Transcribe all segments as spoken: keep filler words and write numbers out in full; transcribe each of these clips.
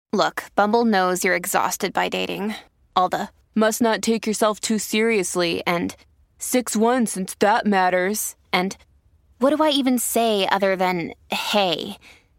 Look, Bumble knows you're exhausted by dating. All the, must not take yourself too seriously, and six one since that matters, and what do I even say other than, hey?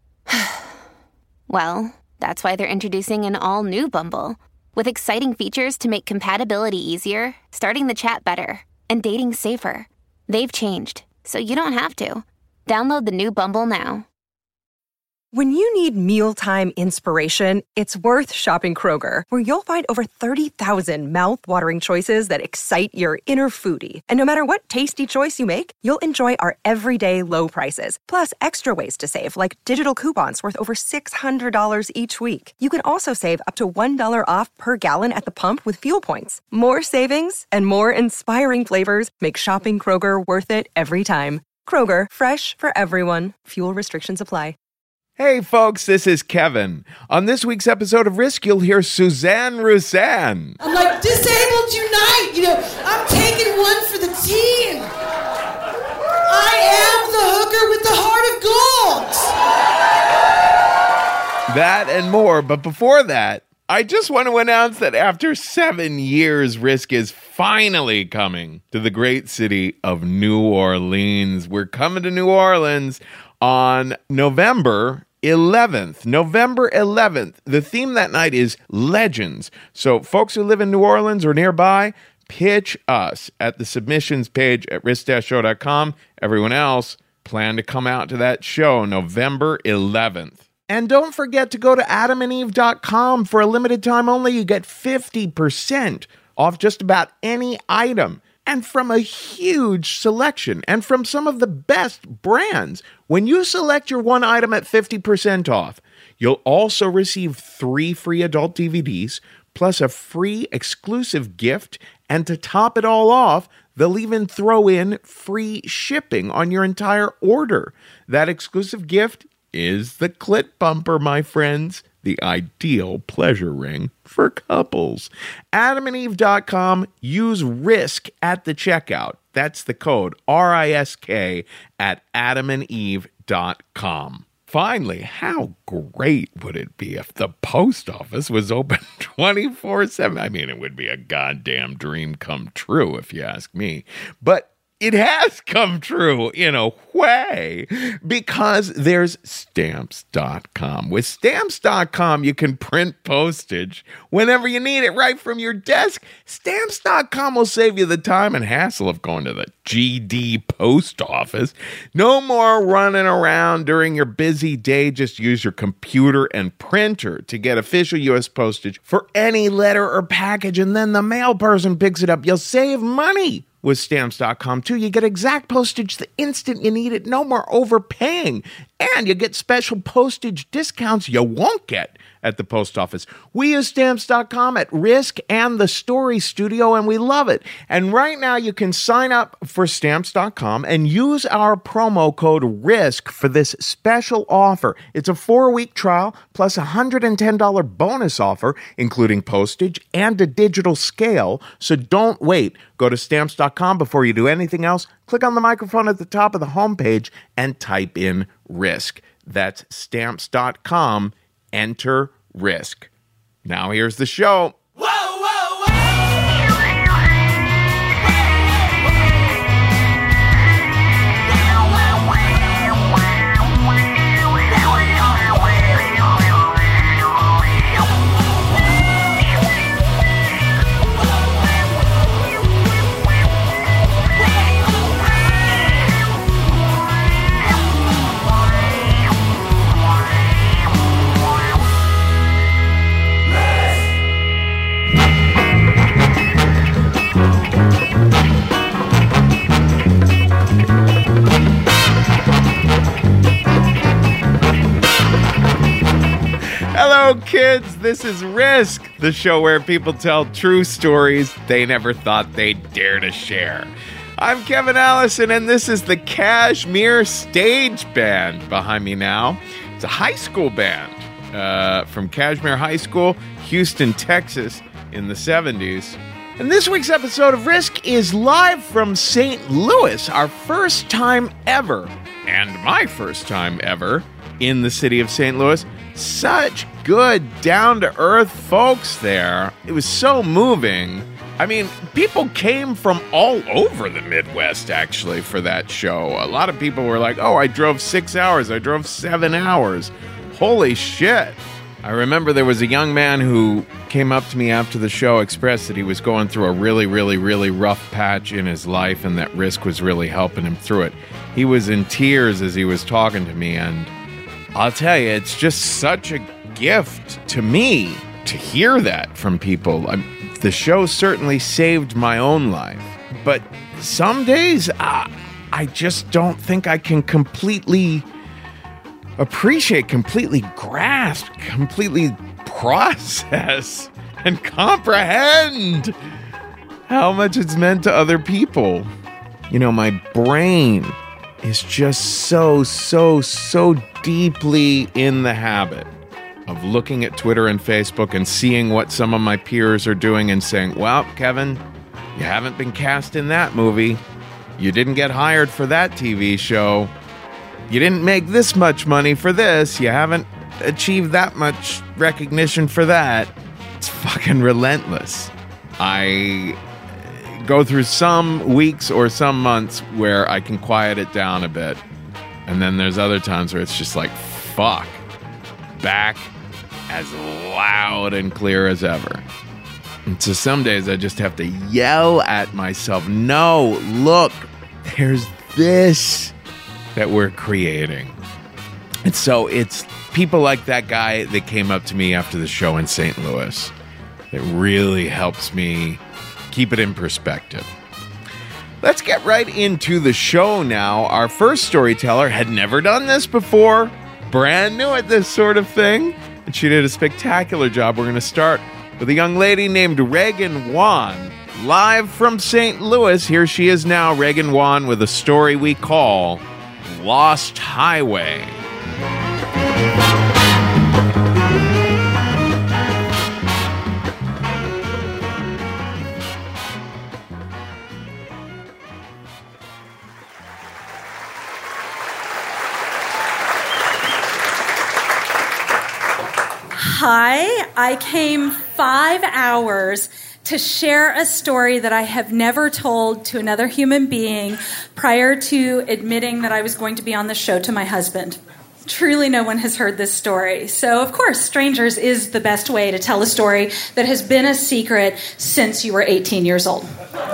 Well, that's why they're introducing an all-new Bumble, with exciting features to make compatibility easier, starting the chat better, and dating safer. They've changed, so you don't have to. Download the new Bumble now. When you need mealtime inspiration, it's worth shopping Kroger, where you'll find over thirty thousand mouth-watering choices that excite your inner foodie. And no matter what tasty choice you make, you'll enjoy our everyday low prices, plus extra ways to save, like digital coupons worth over six hundred dollars each week. You can also save up to one dollar off per gallon at the pump with fuel points. More savings and more inspiring flavors make shopping Kroger worth it every time. Kroger, fresh for everyone. Fuel restrictions apply. Hey folks, this is Kevin. On this week's episode of Risk, you'll hear Suzanne Roussan. I'm like, disabled unite! You know, I'm taking one for the team! I am the hooker with the heart of gold! That and more, but before that, I just want to announce that after seven years, Risk is finally coming to the great city of New Orleans. We're coming to New Orleans on November eleventh. November eleventh. The theme that night is Legends. So folks who live in New Orleans or nearby, pitch us at the submissions page at risk dash show dot com. Everyone else, plan to come out to that show November eleventh. And don't forget to go to adam and eve dot com. For a limited time only, you get fifty percent off just about any item. And from a huge selection, and from some of the best brands. When you select your one item at fifty percent off, you'll also receive three free adult D V Ds, plus a free exclusive gift, and to top it all off, they'll even throw in free shipping on your entire order. That exclusive gift is the Clit Bumper, my friends. The ideal pleasure ring for couples. adam and eve dot com. Use RISK at the checkout. That's the code, R I S K, at adam and eve dot com. Finally, how great would it be if the post office was open twenty-four seven? I mean, it would be a goddamn dream come true, if you ask me. But it has come true in a way, because there's stamps dot com. With stamps dot com, you can print postage whenever you need it right from your desk. stamps dot com will save you the time and hassle of going to the G D post office. No more running around during your busy day. Just use your computer and printer to get official U S postage for any letter or package, and then the mail person picks it up. You'll save money with stamps dot com, too. You get exact postage the instant you need it. No more overpaying. And you get special postage discounts you won't get at the post office. We use stamps dot com at Risk and the Story Studio, and we love it. And right now, you can sign up for stamps dot com and use our promo code RISK for this special offer. It's a four-week trial plus a one hundred ten dollars bonus offer, including postage and a digital scale. So don't wait. Go to stamps dot com before you do anything else. Click on the microphone at the top of the homepage and type in RISK. That's stamps dot com. Enter RISK. Now here's the show. Whoa, whoa, Hello, kids. This is Risk, the show where people tell true stories they never thought they'd dare to share. I'm Kevin Allison, and this is the Kashmir Stage Band behind me now. It's a high school band uh, from Kashmir High School, Houston, Texas, in the seventies. And this week's episode of Risk is live from Saint Louis, our first time ever, and my first time ever, in the city of Saint Louis. such good, down-to-earth folks there. It was so moving. I mean, people came from all over the Midwest, actually, for that show. A lot of people were like, oh, I drove six hours. I drove seven hours. Holy shit. I remember there was a young man who came up to me after the show, expressed that he was going through a really, really, really rough patch in his life and that Risk was really helping him through it. He was in tears as he was talking to me, and I'll tell you, it's just such a gift to me to hear that from people. I'm, the show certainly saved my own life, but some days uh, I just don't think I can completely appreciate, completely grasp, completely process and comprehend how much it's meant to other people. You know, my brain is just so, so, so deeply in the habit of looking at Twitter and Facebook and seeing what some of my peers are doing and saying, well, Kevin, you haven't been cast in that movie. You didn't get hired for that T V show. You didn't make this much money for this. You haven't achieved that much recognition for that. It's fucking relentless. I go through some weeks or some months where I can quiet it down a bit. And then there's other times where it's just like, fuck. Back as loud and clear as ever. And so some days I just have to yell at myself, no, look, there's this that we're creating. And so it's people like that guy that came up to me after the show in Saint Louis that really helps me keep it in perspective. Let's get right into the show now. Our first storyteller had never done this before, brand new at this sort of thing, and she did a spectacular job. We're going to start with a young lady named Reagan Wan, live from Saint Louis. Here she is now, Reagan Wan, with a story we call Lost Highway. Hi, I came five hours to share a story that I have never told to another human being prior to admitting that I was going to be on the show to my husband. Truly no one has heard this story. So, of course, strangers is the best way to tell a story that has been a secret since you were eighteen years old.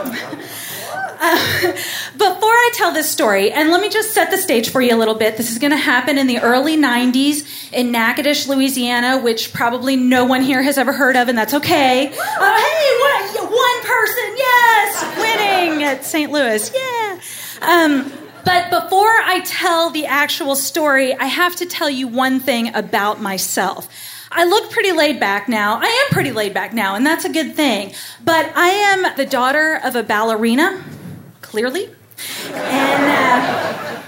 Uh, before I tell this story, and let me just set the stage for you a little bit. This is going to happen in the early nineties in Natchitoches, Louisiana, which probably no one here has ever heard of, and that's okay. Uh, hey, what, one person, yes, winning at Saint Louis, yeah. Um, but before I tell the actual story, I have to tell you one thing about myself. I look pretty laid back now. I am pretty laid back now, and that's a good thing. But I am the daughter of a ballerina, clearly. And uh,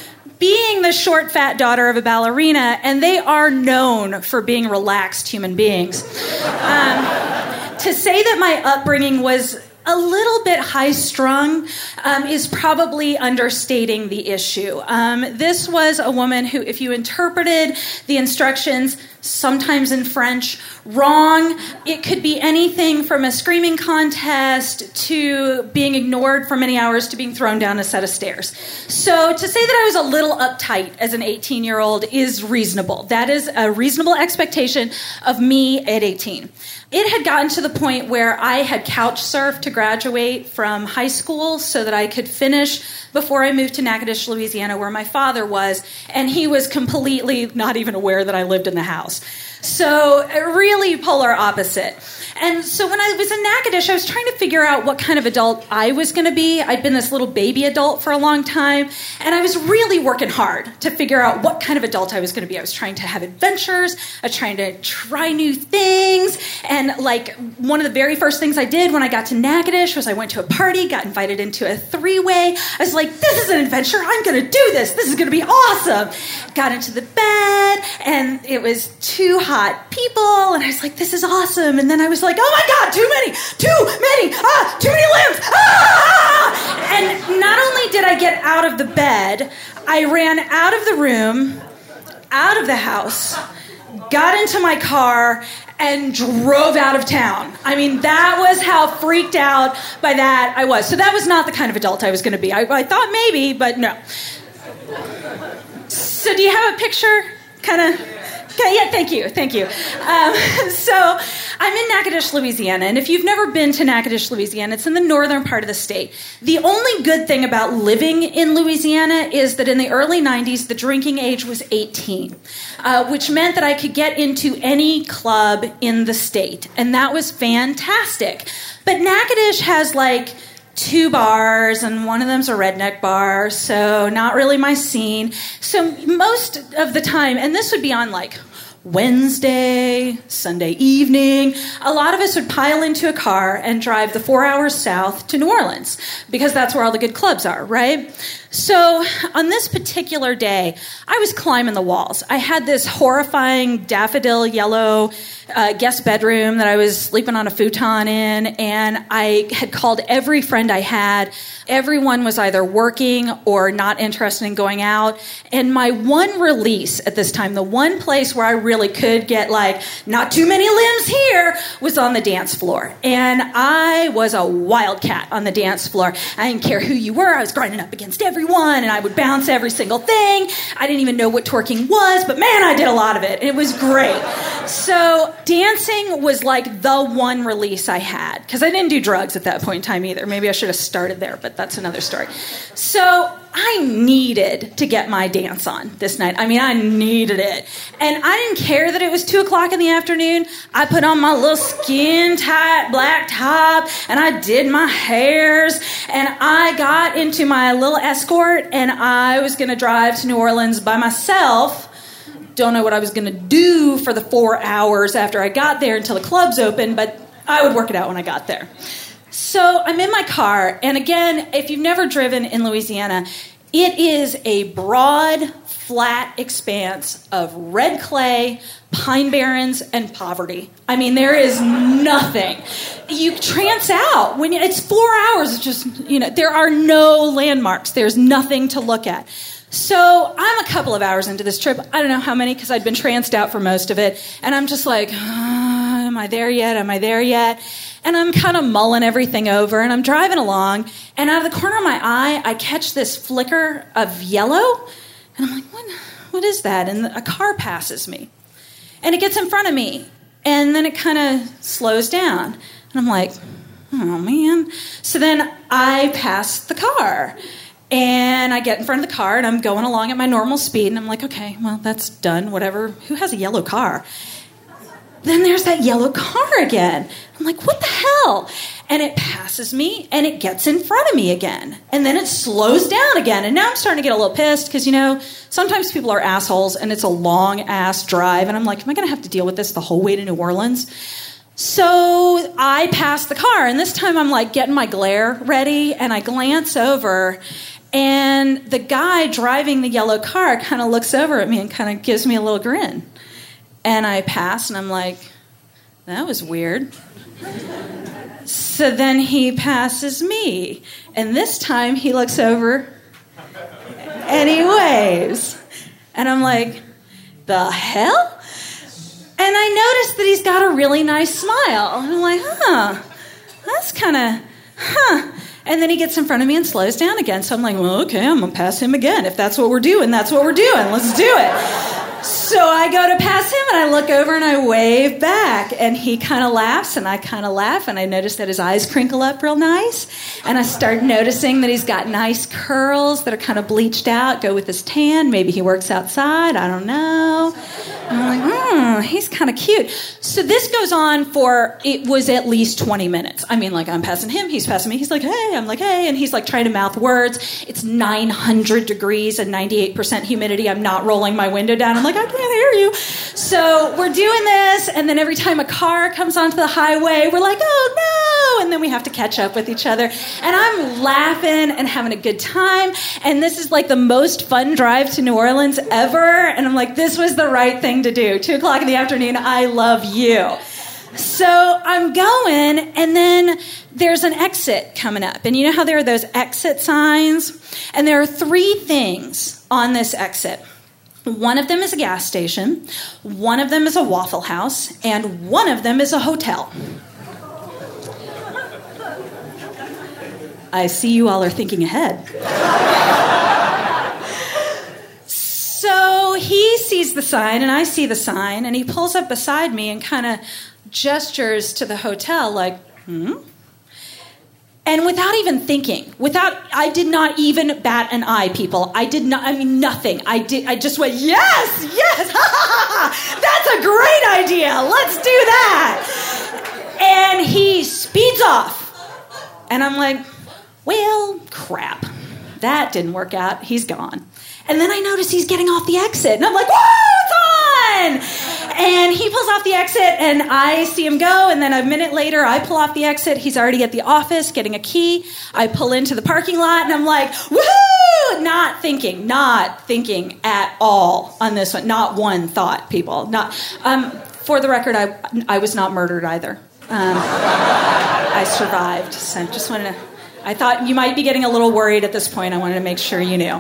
being the short, fat daughter of a ballerina, and they are known for being relaxed human beings. Um, to say that my upbringing was a little bit high-strung um, is probably understating the issue. Um, this was a woman who, if you interpreted the instructions, sometimes in French, wrong, it could be anything from a screaming contest to being ignored for many hours to being thrown down a set of stairs. So to say that I was a little uptight as an eighteen-year-old is reasonable. That is a reasonable expectation of me at eighteen. It had gotten to the point where I had couch surfed to graduate from high school so that I could finish before I moved to Natchitoches, Louisiana, where my father was, and he was completely not even aware that I lived in the house. So really polar opposite. And so when I was in Natchitoches, I was trying to figure out what kind of adult I was going to be. I'd been this little baby adult for a long time, and I was really working hard to figure out what kind of adult I was going to be. I was trying to have adventures. I was trying to try new things. And like one of the very first things I did when I got to Natchitoches was I went to a party, got invited into a three-way. I was like, this is an adventure. I'm going to do this. This is going to be awesome. Got into the bed, and it was two hot people, and I was like, this is awesome. And then I was like, oh my God, too many, too many, ah, too many limbs, ah! And not only did I get out of the bed, I ran out of the room, out of the house, got into my car, and drove out of town. I mean, that was how freaked out by that I was. So that was not the kind of adult I was going to be. I, I thought maybe, but no. So do you have a picture? Kind of... Okay, yeah, thank you, thank you. Um, so I'm in Natchitoches, Louisiana, and if you've never been to Natchitoches, Louisiana, it's in the northern part of the state. The only good thing about living in Louisiana is that in the early nineties, the drinking age was eighteen, uh, which meant that I could get into any club in the state, and that was fantastic. But Natchitoches has, like, two bars, and one of them's a redneck bar, so not really my scene. So most of the time, and this would be on, like, Wednesday, Sunday evening, a lot of us would pile into a car and drive the four hours south to New Orleans, because that's where all the good clubs are, right? So on this particular day, I was climbing the walls. I had this horrifying daffodil yellow uh, guest bedroom that I was sleeping on a futon in, and I had called every friend I had. Everyone was either working or not interested in going out. And my one release at this time, the one place where I really could get, like, not too many limbs here, was on the dance floor. And I was a wildcat on the dance floor. I didn't care who you were. I was grinding up against everyone, and I would bounce every single thing. I didn't even know what twerking was, but man, I did a lot of it. It was great. So dancing was like the one release I had, because I didn't do drugs at that point in time either. Maybe I should have started there, but that's another story. So I needed to get my dance on this night. I mean, I needed it. And I didn't care that it was two o'clock in the afternoon. I put on my little skin-tight black top, and I did my hairs, and I got into my little Escort, and I was going to drive to New Orleans by myself. Don't know what I was going to do for the four hours after I got there until the clubs opened, but I would work it out when I got there. So I'm in my car, and again, if you've never driven in Louisiana, it is a broad, flat expanse of red clay, pine barrens, and poverty. I mean, there is nothing. You trance out. When you, it's four hours, it's just, you know, there are no landmarks. There's nothing to look at. So I'm a couple of hours into this trip. I don't know how many, because I'd been tranced out for most of it. And I'm just like, oh, am I there yet? Am I there yet? And I'm kind of mulling everything over, and I'm driving along, and out of the corner of my eye, I catch this flicker of yellow, and I'm like, what, what is that? And a car passes me, and it gets in front of me, and then it kind of slows down, and I'm like, oh, man. So then I pass the car, and I get in front of the car, and I'm going along at my normal speed, and I'm like, okay, well, that's done, whatever. Who has a yellow car? Then there's that yellow car again. I'm like, what the hell? And it passes me, and it gets in front of me again. And then it slows down again. And now I'm starting to get a little pissed because, you know, sometimes people are assholes, and it's a long-ass drive. And I'm like, am I going to have to deal with this the whole way to New Orleans? So I pass the car, and this time I'm, like, getting my glare ready, and I glance over, and the guy driving the yellow car kind of looks over at me and kind of gives me a little grin. And I pass, and I'm like, that was weird. So then he passes me. And this time he looks over, and he waves. And I'm like, the hell? And I noticed that he's got a really nice smile. And I'm like, huh, that's kind of, huh. And then he gets in front of me and slows down again. So I'm like, well, okay, I'm going to pass him again. If that's what we're doing, that's what we're doing. Let's do it. So I go to pass him, and I look over, and I wave back. And he kind of laughs, and I kind of laugh. And I notice that his eyes crinkle up real nice. And I start noticing that he's got nice curls that are kind of bleached out, go with his tan. Maybe he works outside. I don't know. And I'm like, hmm, he's kind of cute. So this goes on for, it was at least twenty minutes. I mean, like, I'm passing him, he's passing me. He's like, hey, I'm like, hey. And he's like trying to mouth words. It's nine hundred degrees and ninety-eight percent humidity. I'm not rolling my window down. I'm like, I can't hear you. So we're doing this. And then every time a car comes onto the highway, we're like, oh, no. And then we have to catch up with each other. And I'm laughing and having a good time. And this is like the most fun drive to New Orleans ever. And I'm like, this was the right thing to do. Two o'clock in the afternoon, I love you. So I'm going, and then there's an exit coming up. And you know how there are those exit signs? And there are three things on this exit. One of them is a gas station, one of them is a Waffle House, and one of them is a hotel. I see you all are thinking ahead. So he sees the sign, and I see the sign, and he pulls up beside me and kind of gestures to the hotel like, hmm? And without even thinking, without, I did not even bat an eye, people. I did not, I mean, nothing. I did, I just went, yes, yes, ha, ha, ha, that's a great idea. Let's do that. And he speeds off. And I'm like, well, crap. That didn't work out. He's gone. And then I notice he's getting off the exit. And I'm like, whoa, it's on! And he pulls off the exit, and I see him go. And then a minute later, I pull off the exit. He's already at the office getting a key. I pull into the parking lot, and I'm like, woohoo! Not thinking, not thinking at all on this one. Not one thought, people. Not. Um, for the record, I, I was not murdered either. Um, I survived. So just wanted to... I thought you might be getting a little worried at this point. I wanted to make sure you knew.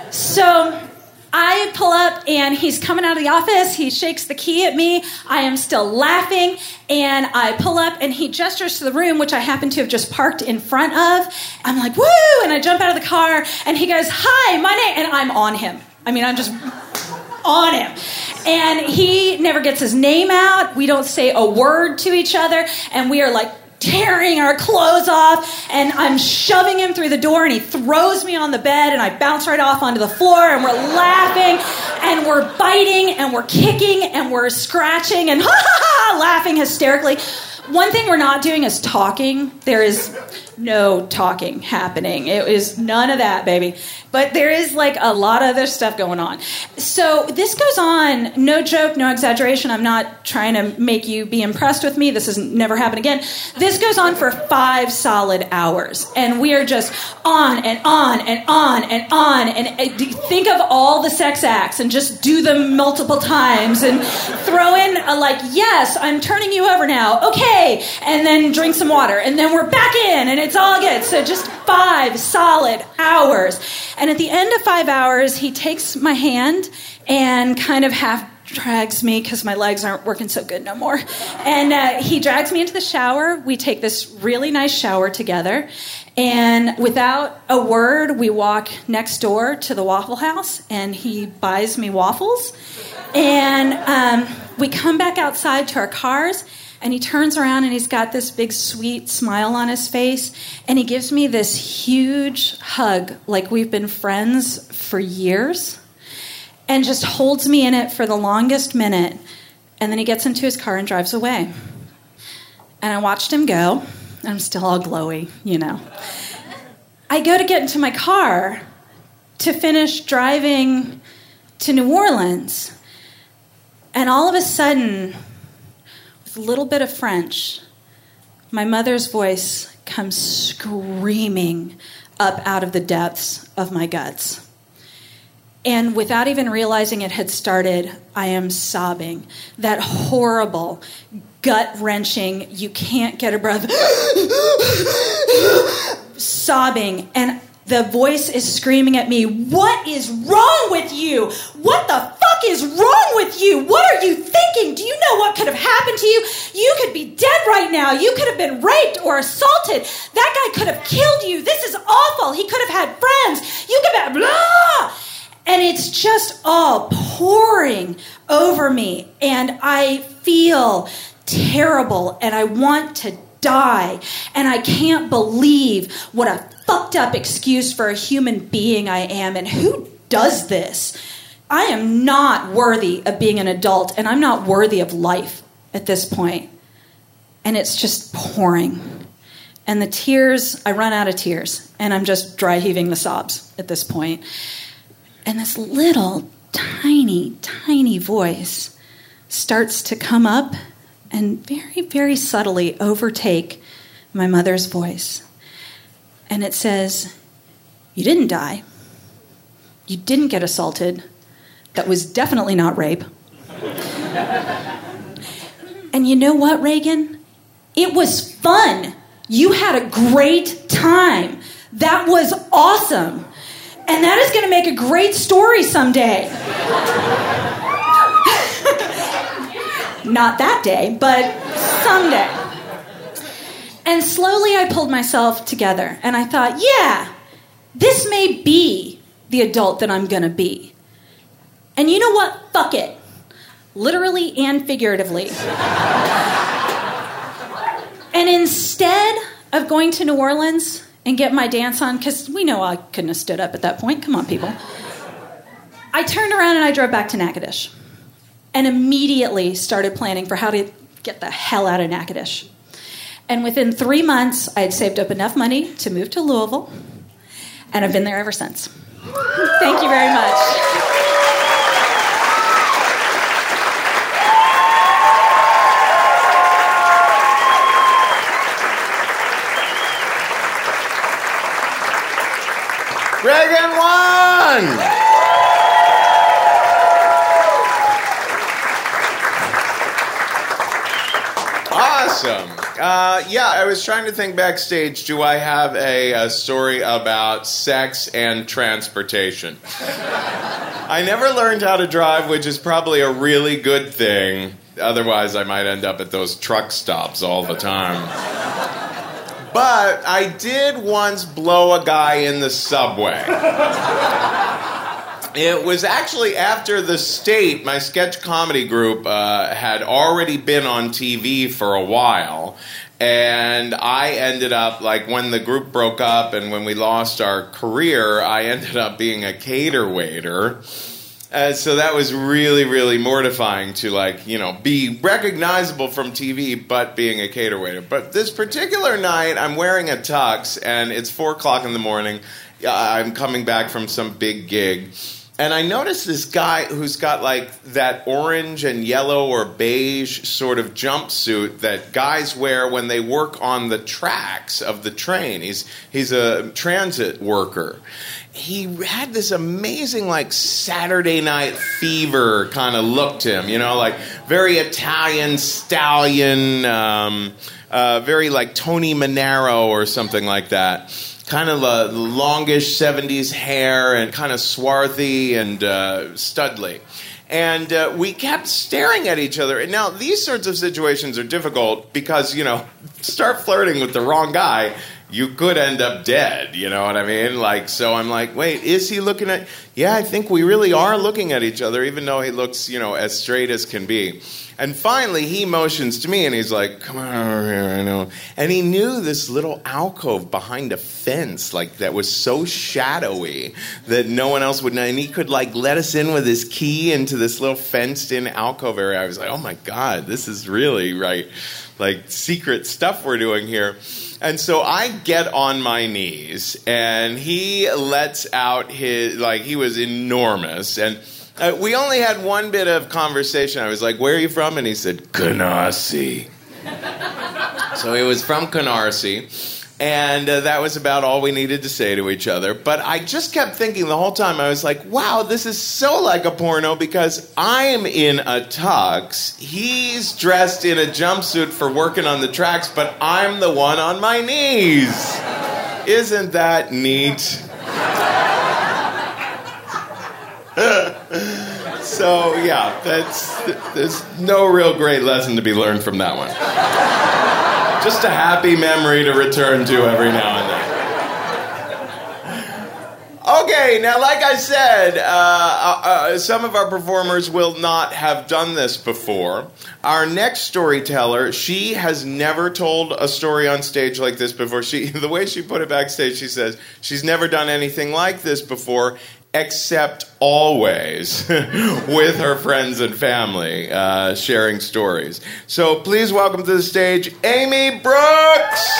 So I pull up, and he's coming out of the office. He shakes the key at me. I am still laughing, and I pull up, and he gestures to the room, which I happen to have just parked in front of. I'm like, woo! And I jump out of the car, and he goes, hi, my name... And I'm on him. I mean, I'm just on him. And he never gets his name out. We don't say a word to each other, and we are like, tearing our clothes off, and I'm shoving him through the door, and he throws me on the bed, and I bounce right off onto the floor, and we're laughing, and we're biting, and we're kicking, and we're scratching, and ha ha ha, laughing hysterically. One thing we're not doing is talking. There is no talking happening. It is none of that, baby. But there is like a lot of other stuff going on. So this goes on, no joke, no exaggeration. I'm not trying to make you be impressed with me. This has never happened again. This goes on for five solid hours. And we are just on and on and on and on. And think of all the sex acts and just do them multiple times and throw in a like, yes, I'm turning you over now. Okay. And then drink some water. And then we're back in and it's all good. So just five solid hours. And at the end of five hours, he takes my hand and kind of half drags me because my legs aren't working so good no more. And uh, he drags me into the shower. We take this really nice shower together. And without a word, we walk next door to the Waffle House, and he buys me waffles. And um, we come back outside to our cars. And he turns around, and he's got this big, sweet smile on his face. And he gives me this huge hug, like we've been friends for years, and just holds me in it for the longest minute. And then he gets into his car and drives away. And I watched him go. I'm still all glowy, you know. I go to get into my car to finish driving to New Orleans. And all of a sudden... a little bit of French, my mother's voice comes screaming up out of the depths of my guts. And without even realizing it had started, I am sobbing. That horrible, gut-wrenching, you can't get a breath, sobbing. And the voice is screaming at me, what is wrong with you? What the fuck is wrong with you? What are you thinking? Do you know what could have happened to you? You could be dead right now. You could have been raped or assaulted. That guy could have killed you. This is awful. He could have had friends. You could have, blah! And it's just all pouring over me. And I feel terrible, and I want to die. And I can't believe what a fucked up excuse for a human being I am, and who does this? I am not worthy of being an adult, and I'm not worthy of life at this point. And it's just pouring. And the tears, I run out of tears, and I'm just dry heaving the sobs at this point. And this little tiny, tiny voice starts to come up and very, very subtly overtake my mother's voice. And it says, you didn't die. You didn't get assaulted. That was definitely not rape. And you know what, Reagan? It was fun. You had a great time. That was awesome. And that is going to make a great story someday. Not that day, but someday. And slowly I pulled myself together, and I thought, yeah, this may be the adult that I'm going to be. And you know what? Fuck it. Literally and figuratively. And instead of going to New Orleans and get my dance on, because we know I couldn't have stood up at that point. Come on, people. I turned around and I drove back to Natchitoches and immediately started planning for how to get the hell out of Natchitoches. And within three months, I had saved up enough money to move to Louisville, and I've been there ever since. Thank you very much. Reagan won! Awesome. Uh, yeah, I was trying to think backstage, do I have a, a story about sex and transportation? I never learned how to drive, which is probably a really good thing. Otherwise, I might end up at those truck stops all the time. But I did once blow a guy in the subway. It was actually after The State, my sketch comedy group, uh, had already been on T V for a while. And I ended up, like, when the group broke up and when we lost our career, I ended up being a cater waiter. Uh, so that was really, really mortifying to, like, you know, be recognizable from T V, but being a cater waiter. But this particular night, I'm wearing a tux, and it's four o'clock in the morning. Uh, I'm coming back from some big gig. And I noticed this guy who's got, like, that orange and yellow or beige sort of jumpsuit that guys wear when they work on the tracks of the train. He's he's a transit worker. He had this amazing, like, Saturday Night Fever kind of look to him, you know, like very Italian stallion, um, uh, very like Tony Manero or something like that. Kind of a longish seventies hair and kind of swarthy and uh, studly. And uh, we kept staring at each other. And now these sorts of situations are difficult because, you know, start flirting with the wrong guy, you could end up dead, you know what I mean? Like, so I'm like, wait, is he looking at... Yeah, I think we really are looking at each other, even though he looks, you know, as straight as can be. And finally, he motions to me, and he's like, come on over here, I know. And he knew this little alcove behind a fence, like, that was so shadowy that no one else would know. And he could, like, let us in with his key into this little fenced-in alcove area. I was like, oh, my God, this is really, right, like, secret stuff we're doing here. And so I get on my knees, and he lets out his, like, he was enormous, and... Uh, we only had one bit of conversation. I was like, where are you from? And he said, Canarsie. So he was from Canarsie. And uh, that was about all we needed to say to each other. But I just kept thinking the whole time, I was like, wow, this is so like a porno because I'm in a tux. He's dressed in a jumpsuit for working on the tracks, but I'm the one on my knees. Isn't that neat? So, yeah, that's there's no real great lesson to be learned from that one. Just a happy memory to return to every now and then. Okay, now, like I said, uh, uh, some of our performers will not have done this before. Our next storyteller, she has never told a story on stage like this before. She, the way she put it backstage, she says she's never done anything like this before, except always with her friends and family, uh, sharing stories. So please welcome to the stage, Amy Brooks!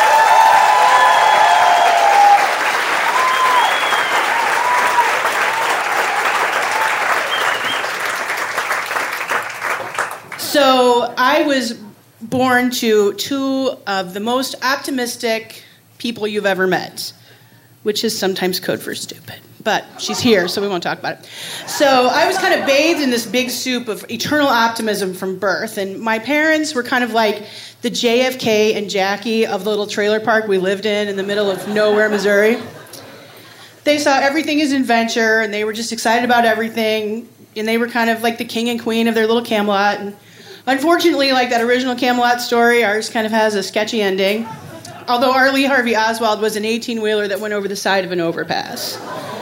So I was born to two of the most optimistic people you've ever met, which is sometimes code for stupid. But she's here, so we won't talk about it. So I was kind of bathed in this big soup of eternal optimism from birth. And my parents were kind of like the J F K and Jackie of the little trailer park we lived in in the middle of nowhere, Missouri. they saw everything as adventure, and they were just excited about everything, and they were kind of like the king and queen of their little Camelot. And unfortunately, like that original Camelot story, ours kind of has a sketchy ending. Although R. Lee Harvey Oswald was an eighteen-wheeler that went over the side of an overpass.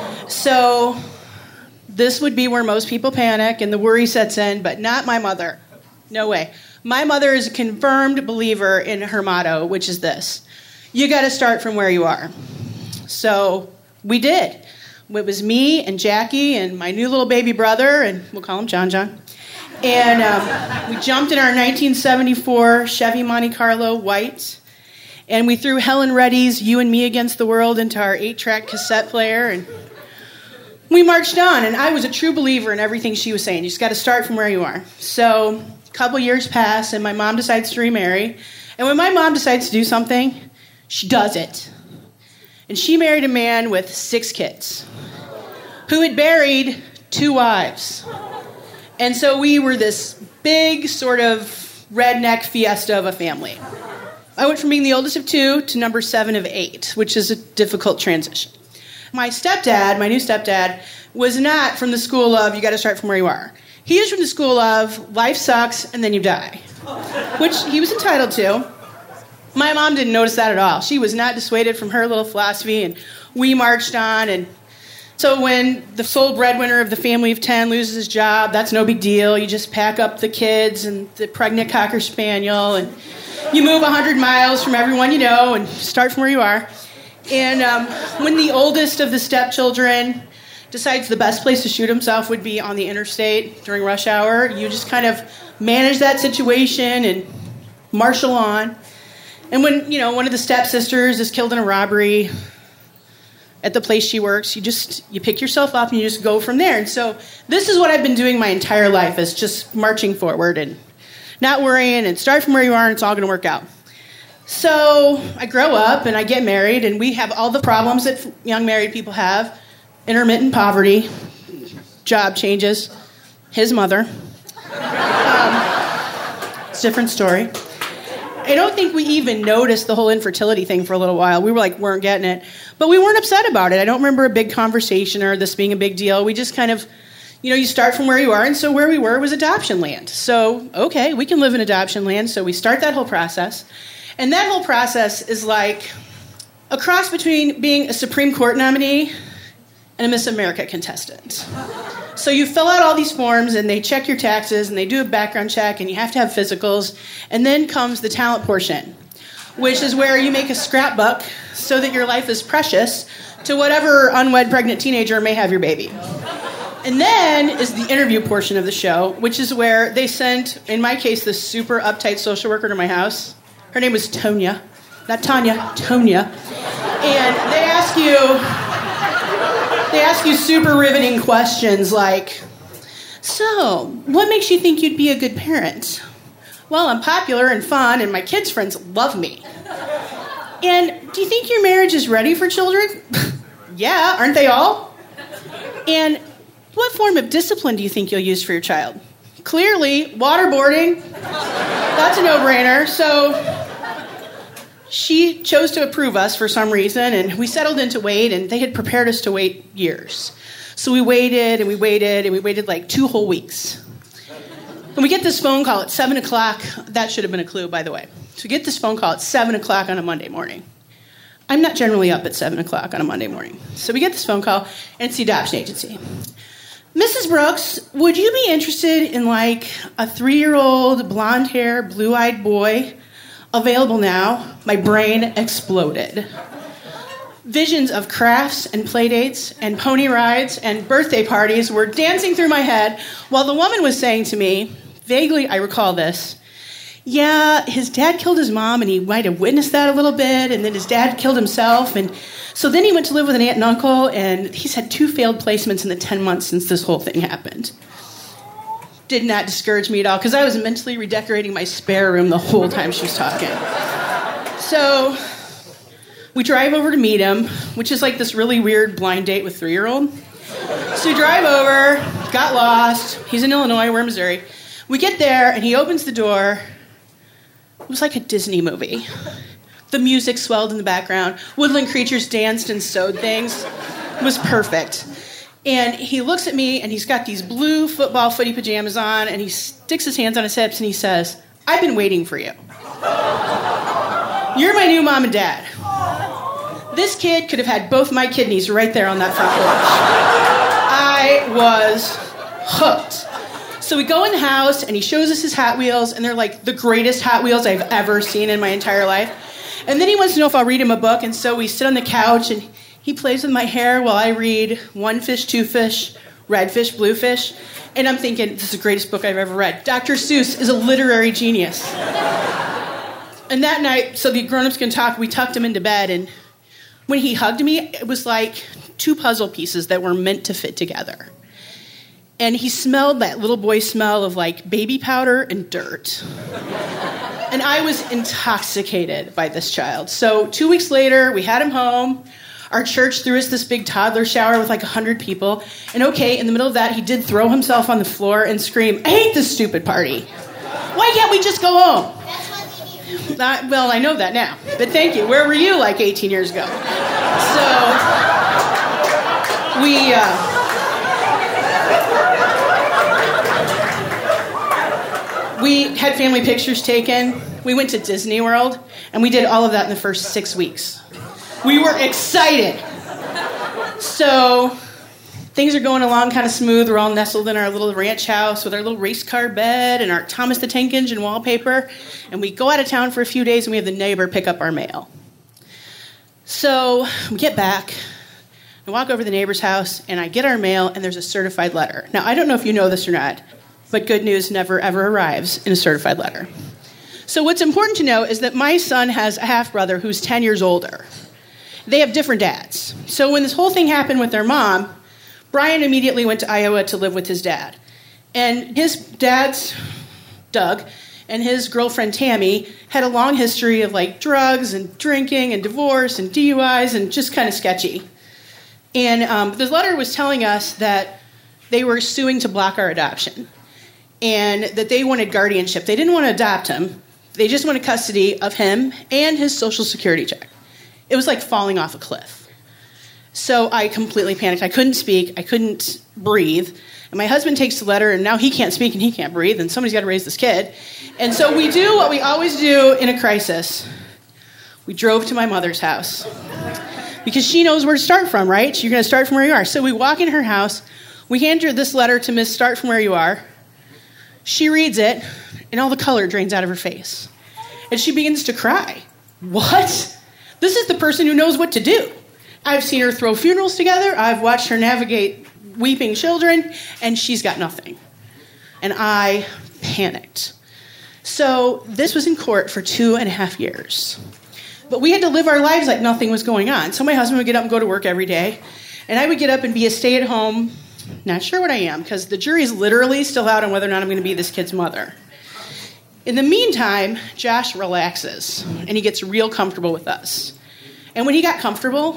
So this would be where most people panic and the worry sets in, but not my mother. No way. My mother is a confirmed believer in her motto, which is this: you got to start from where you are. So we did. It was me and Jackie and my new little baby brother, and we'll call him John John. And um, we jumped in our nineteen seventy-four Chevy Monte Carlo white, and we threw Helen Reddy's You and Me Against the World into our eight-track cassette player, and we marched on. And I was a true believer in everything she was saying. You just got to start from where you are. So a couple years pass, and my mom decides to remarry. And when my mom decides to do something, she does it. And she married a man with six kids who had buried two wives. And so we were this big sort of redneck fiesta of a family. I went from being the oldest of two to number seven of eight, which is a difficult transition. My stepdad, my new stepdad, was not from the school of you got to start from where you are. He is from the school of life sucks and then you die, which he was entitled to. My mom didn't notice that at all. She was not dissuaded from her little philosophy, and we marched on. And so when the sole breadwinner of the family of ten loses his job, that's no big deal. You just pack up the kids and the pregnant Cocker Spaniel, and you move one hundred miles from everyone you know and start from where you are. And um, when the oldest of the stepchildren decides the best place to shoot himself would be on the interstate during rush hour, you just kind of manage that situation and marshal on. And when, you know, one of the stepsisters is killed in a robbery at the place she works, you just, you pick yourself up and you just go from there. And so this is what I've been doing my entire life, is just marching forward and not worrying and start from where you are and it's all going to work out. So I grow up and I get married, and we have all the problems that young married people have: intermittent poverty, job changes, his mother. Um, it's a different story. I don't think we even noticed the whole infertility thing for a little while. We were like, weren't getting it. But we weren't upset about it. I don't remember a big conversation or this being a big deal. We just kind of, you know, you start from where you are. And so where we were was adoption land. So, okay, we can live in adoption land. So we start that whole process. And that whole process is like a cross between being a Supreme Court nominee and a Miss America contestant. So you fill out all these forms, and they check your taxes, and they do a background check, and you have to have physicals. And then comes the talent portion, which is where you make a scrapbook so that your life is precious to whatever unwed pregnant teenager may have your baby. And then is the interview portion of the show, which is where they sent, in my case, this super uptight social worker to my house. Her name was Tonya. Not Tanya, Tonya. And they ask you... They ask you super riveting questions like, so, what makes you think you'd be a good parent? Well, I'm popular and fun, and my kids' friends love me. And do you think your marriage is ready for children? Yeah, aren't they all? And what form of discipline do you think you'll use for your child? Clearly, waterboarding. That's a no-brainer. So she chose to approve us for some reason, and we settled in to wait, and they had prepared us to wait years. So we waited, and we waited, and we waited like two whole weeks. And we get this phone call at seven o'clock. That should have been a clue, by the way. So we get this phone call at seven o'clock on a Monday morning. I'm not generally up at seven o'clock on a Monday morning. So we get this phone call, and it's the adoption agency. Missus Brooks, would you be interested in like a three-year-old, blonde-hair, blue-eyed boy? Available now. My brain exploded. Visions of crafts and playdates and pony rides and birthday parties were dancing through my head while the woman was saying to me, vaguely I recall this, yeah, his dad killed his mom and he might have witnessed that a little bit, and then his dad killed himself, and so then he went to live with an aunt and uncle, and he's had two failed placements in the ten months since this whole thing happened. Did not discourage me at all, because I was mentally redecorating my spare room the whole time she was talking. So we drive over to meet him, which is like this really weird blind date with three-year-old. So we drive over, got lost. He's in Illinois, we're in Missouri. We get there, and he opens the door. It was like a Disney movie. The music swelled in the background. Woodland creatures danced and sewed things. was perfect. And he looks at me, and he's got these blue football footy pajamas on, and he sticks his hands on his hips, and he says, I've been waiting for you. You're my new mom and dad. This kid could have had both my kidneys right there on that front porch. I was hooked. So we go in the house, and he shows us his Hot Wheels, and they're like the greatest Hot Wheels I've ever seen in my entire life. And then he wants to know if I'll read him a book, and so we sit on the couch, and he plays with my hair while I read One Fish, Two Fish, Red Fish, Blue Fish. And I'm thinking, this is the greatest book I've ever read. Doctor Seuss is a literary genius. And that night, so the grown-ups can talk, we tucked him into bed, and when he hugged me, it was like two puzzle pieces that were meant to fit together. And he smelled that little boy smell of like baby powder and dirt. And I was intoxicated by this child. So two weeks later, we had him home. Our church threw us this big toddler shower with like one hundred people. And okay, in the middle of that, he did throw himself on the floor and scream, I hate this stupid party. Why can't we just go home? Uh, well, I know that now. But thank you. Where were you like eighteen years ago? So, we... Uh, We had family pictures taken. We went to Disney World, and we did all of that in the first six weeks. We were excited. So things are going along kind of smooth. We're all nestled in our little ranch house with our little race car bed and our Thomas the Tank Engine wallpaper. And we go out of town for a few days, and we have the neighbor pick up our mail. So we get back. I walk over to the neighbor's house, and I get our mail, and there's a certified letter. Now, I don't know if you know this or not, but good news never, ever arrives in a certified letter. So what's important to know is that my son has a half-brother who's ten years older. They have different dads. So when this whole thing happened with their mom, Brian immediately went to Iowa to live with his dad. And his dad's, Doug, and his girlfriend, Tammy, had a long history of, like, drugs and drinking and divorce and D U Is and just kind of sketchy. And um, the letter was telling us that they were suing to block our adoption, and that they wanted guardianship. They didn't want to adopt him. They just wanted custody of him and his Social Security check. It was like falling off a cliff. So I completely panicked. I couldn't speak. I couldn't breathe. And my husband takes the letter, and now he can't speak and he can't breathe, and somebody's got to raise this kid. And so we do what we always do in a crisis. We drove to my mother's house. Because she knows where to start from, right? You're going to start from where you are. So we walk in her house. We hand her this letter to Miss Start From Where You Are. She reads it, and all the color drains out of her face. And she begins to cry. What? This is the person who knows what to do. I've seen her throw funerals together. I've watched her navigate weeping children, and she's got nothing. And I panicked. So this was in court for two and a half years. But we had to live our lives like nothing was going on. So my husband would get up and go to work every day, and I would get up and be a stay-at-home. Not sure what I am, because the jury's literally still out on whether or not I'm going to be this kid's mother. In the meantime, Josh relaxes, and he gets real comfortable with us. And when he got comfortable,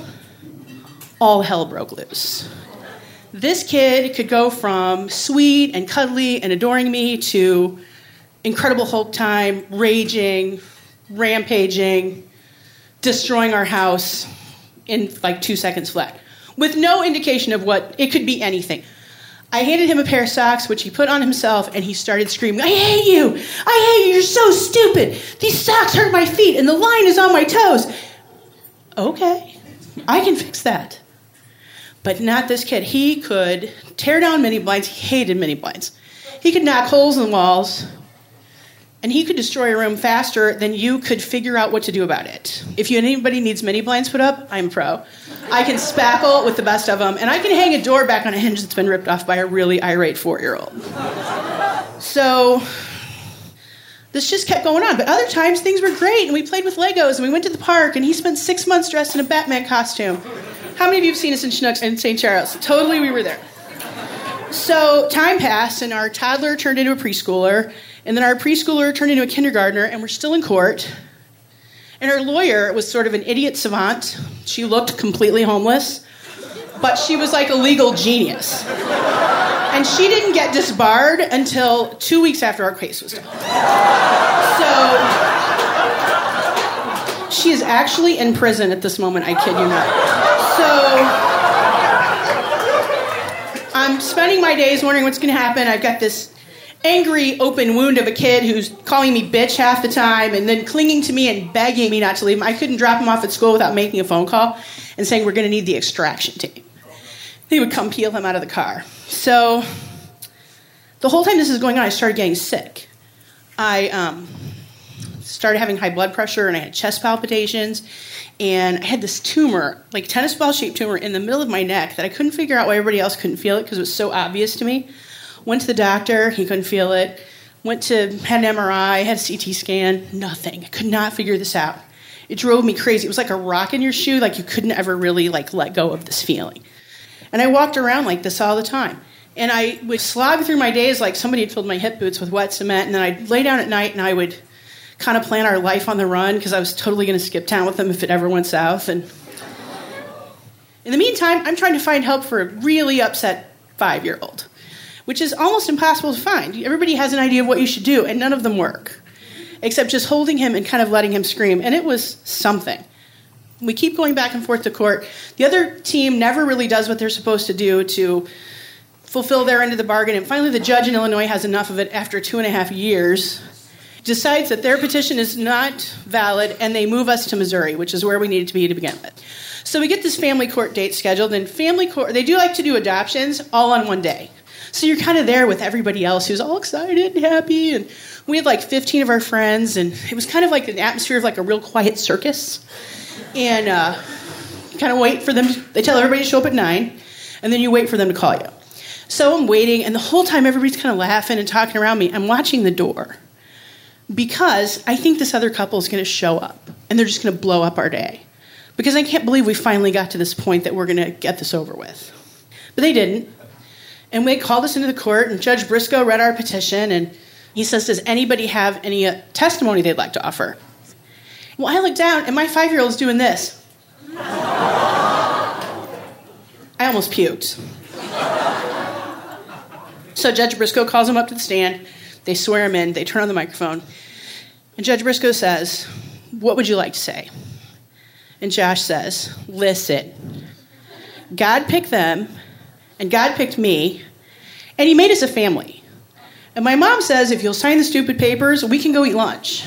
all hell broke loose. This kid could go from sweet and cuddly and adoring me to Incredible Hulk time, raging, rampaging, destroying our house in like two seconds flat, with no indication of what, it could be anything. I handed him a pair of socks, which he put on himself, and he started screaming, I hate you! I hate you! You're so stupid! These socks hurt my feet, and the line is on my toes! Okay, I can fix that. But not this kid. He could tear down mini blinds. He hated mini blinds. He could knock holes in the walls, and he could destroy a room faster than you could figure out what to do about it. If you, anybody needs mini blinds put up, I'm pro. I can spackle with the best of them, and I can hang a door back on a hinge that's been ripped off by a really irate four-year-old. So this just kept going on. But other times, things were great, and we played with Legos, and we went to the park, and he spent six months dressed in a Batman costume. How many of you have seen us in Schnucks in Saint Charles? Totally, we were there. So time passed, and our toddler turned into a preschooler, and then our preschooler turned into a kindergartner, and we're still in court. And our lawyer was sort of an idiot savant. She looked completely homeless, but she was like a legal genius. And she didn't get disbarred until two weeks after our case was done. So she is actually in prison at this moment, I kid you not. So I'm spending my days wondering what's going to happen. I've got this angry open wound of a kid who's calling me bitch half the time and then clinging to me and begging me not to leave him. I couldn't drop him off at school without making a phone call and saying we're going to need the extraction team. They would come peel him out of the car. So the whole time this is going on, I started getting sick. I um, started having high blood pressure, and I had chest palpitations, and I had this tumor, like tennis ball-shaped tumor, in the middle of my neck that I couldn't figure out why everybody else couldn't feel it because it was so obvious to me. Went to the doctor, he couldn't feel it. Went to, had an M R I, had a C T scan, nothing. I could not figure this out. It drove me crazy. It was like a rock in your shoe, like you couldn't ever really like let go of this feeling. And I walked around like this all the time. And I would slog through my days like somebody had filled my hip boots with wet cement, and then I'd lay down at night and I would kind of plan our life on the run because I was totally going to skip town with them if it ever went south. And in the meantime, I'm trying to find help for a really upset five-year-old, which is almost impossible to find. Everybody has an idea of what you should do, and none of them work, except just holding him and kind of letting him scream. And it was something. We keep going back and forth to court. The other team never really does what they're supposed to do to fulfill their end of the bargain. And finally, the judge in Illinois has enough of it after two and a half years, decides that their petition is not valid, and they move us to Missouri, which is where we needed to be to begin with. So we get this family court date scheduled, and family court, they do like to do adoptions all on one day. So you're kind of there with everybody else who's all excited and happy, and we had like fifteen of our friends, and it was kind of like an atmosphere of like a real quiet circus. And uh, you kind of wait for them, to, they tell everybody to show up at nine, and then you wait for them to call you. So I'm waiting, and the whole time everybody's kind of laughing and talking around me. I'm watching the door because I think this other couple is going to show up, and they're just going to blow up our day. Because I can't believe we finally got to this point that we're going to get this over with. But they didn't. And they called us into the court, and Judge Briscoe read our petition, and he says, does anybody have any uh, testimony they'd like to offer? Well, I look down, and my five-year-old's doing this. I almost puked. So Judge Briscoe calls him up to the stand. They swear him in. They turn on the microphone. And Judge Briscoe says, what would you like to say? And Josh says, listen, God picked them, and God picked me, and he made us a family. And my mom says, if you'll sign the stupid papers, we can go eat lunch.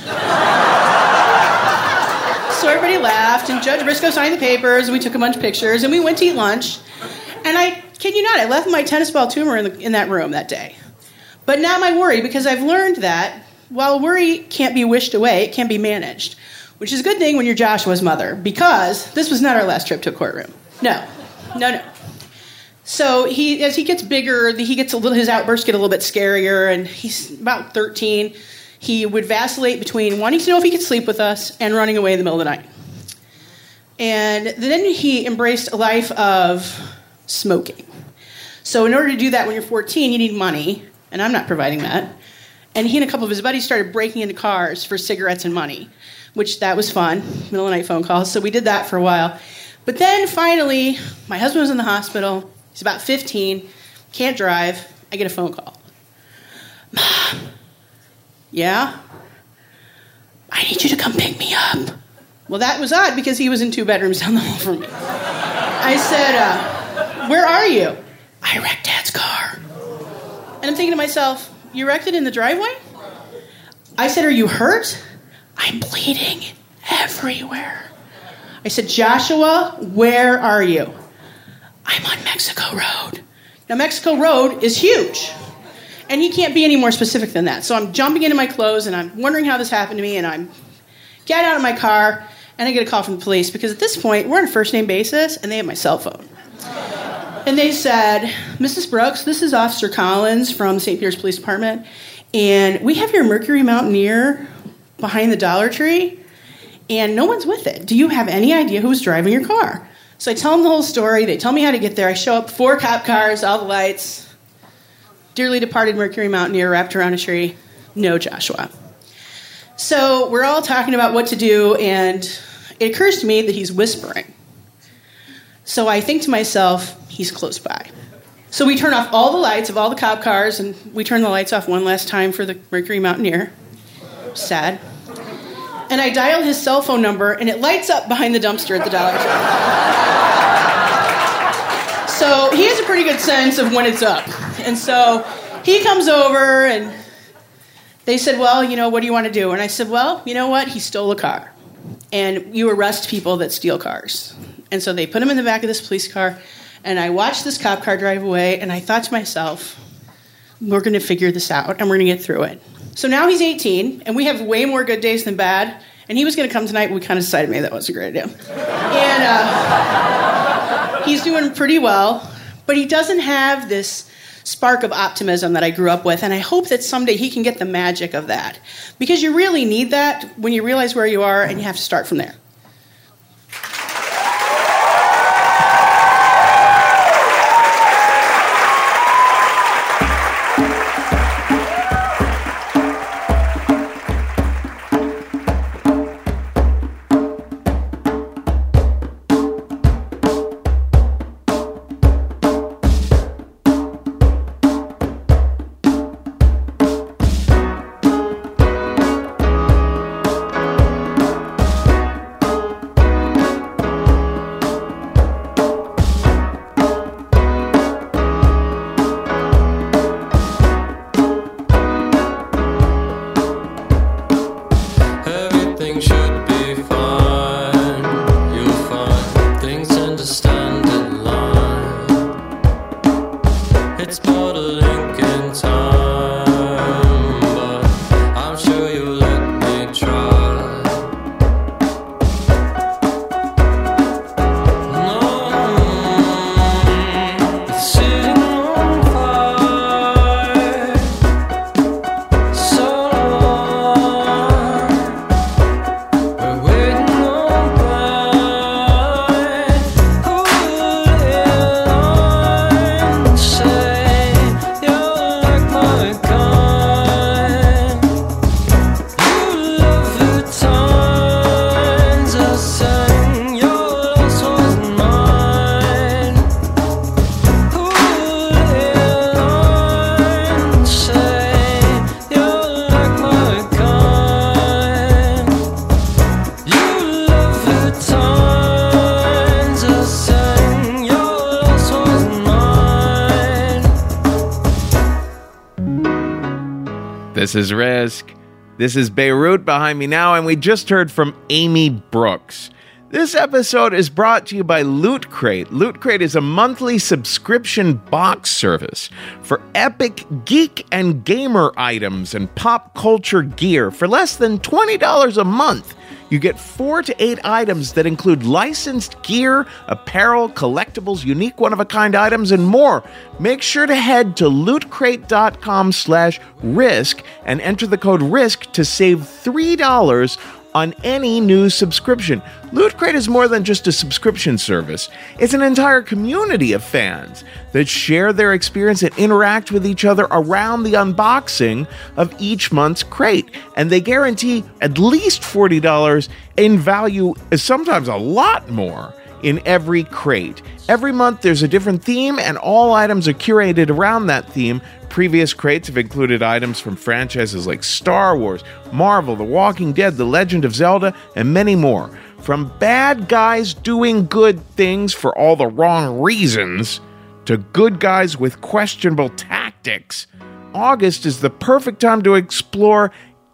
So everybody laughed, and Judge Briscoe signed the papers, and we took a bunch of pictures, and we went to eat lunch. And I kid you not, I left my tennis ball tumor in, the, in that room that day. But not my worry, because I've learned that while worry can't be wished away, it can be managed, which is a good thing when you're Joshua's mother, because this was not our last trip to a courtroom. No, no, no. So he, as he gets bigger, he gets a little, his outbursts get a little bit scarier, and he's about thirteen. He would vacillate between wanting to know if he could sleep with us and running away in the middle of the night. And then he embraced a life of smoking. So in order to do that when you're fourteen, you need money, and I'm not providing that. And he and a couple of his buddies started breaking into cars for cigarettes and money, which that was fun, middle of the night phone calls. So we did that for a while. But then finally, my husband was in the hospital. He's about fifteen, can't drive. I get a phone call. Mom, yeah? I need you to come pick me up. Well, that was odd because he was in two bedrooms down the hall from me. I said, uh, where are you? I wrecked Dad's car. And I'm thinking to myself, you wrecked it in the driveway? I said, are you hurt? I'm bleeding everywhere. I said, Joshua, where are you? I'm on Mexico Road. Now, Mexico Road is huge. And he can't be any more specific than that. So I'm jumping into my clothes, and I'm wondering how this happened to me, and I'm get out of my car, and I get a call from the police, because at this point, we're on a first-name basis, and they have my cell phone. And they said, Missus Brooks, this is Officer Collins from the Saint Pierce Police Department, and we have your Mercury Mountaineer behind the Dollar Tree, and no one's with it. Do you have any idea who's driving your car? So I tell them the whole story. They tell me how to get there. I show up, four cop cars, all the lights. Dearly departed Mercury Mountaineer wrapped around a tree. No Joshua. So we're all talking about what to do, and it occurs to me that he's whispering. So I think to myself, he's close by. So we turn off all the lights of all the cop cars, and we turn the lights off one last time for the Mercury Mountaineer. Sad. And I dial his cell phone number, and it lights up behind the dumpster at the Dollar Tree. So he has a pretty good sense of when it's up. And so he comes over and they said, well, you know, what do you want to do? And I said, well, you know what? He stole a car. And you arrest people that steal cars. And so they put him in the back of this police car. And I watched this cop car drive away. And I thought to myself, we're going to figure this out and we're going to get through it. So now he's eighteen and we have way more good days than bad. And he was going to come tonight, but we kind of decided maybe that wasn't a great idea. And uh, he's doing pretty well, but he doesn't have this spark of optimism that I grew up with, and I hope that someday he can get the magic of that. Because you really need that when you realize where you are, and you have to start from there. This is Risk. This is Beirut behind me now, and we just heard from Amy Brooks. This episode is brought to you by Loot Crate. Loot Crate is a monthly subscription box service for epic geek and gamer items and pop culture gear for less than twenty dollars a month. You get four to eight items that include licensed gear, apparel, collectibles, unique one-of-a-kind items, and more. Make sure to head to lootcrate.com slash risk and enter the code RISK to save three dollars on any new subscription. Loot Crate is more than just a subscription service. It's an entire community of fans that share their experience and interact with each other around the unboxing of each month's crate. And they guarantee at least forty dollars in value, sometimes a lot more, in every crate. Every month there's a different theme, and all items are curated around that theme. Previous crates have included items from franchises like Star Wars, Marvel, The Walking Dead, The Legend of Zelda, and many more. From bad guys doing good things for all the wrong reasons to good guys with questionable tactics, August is the perfect time to explore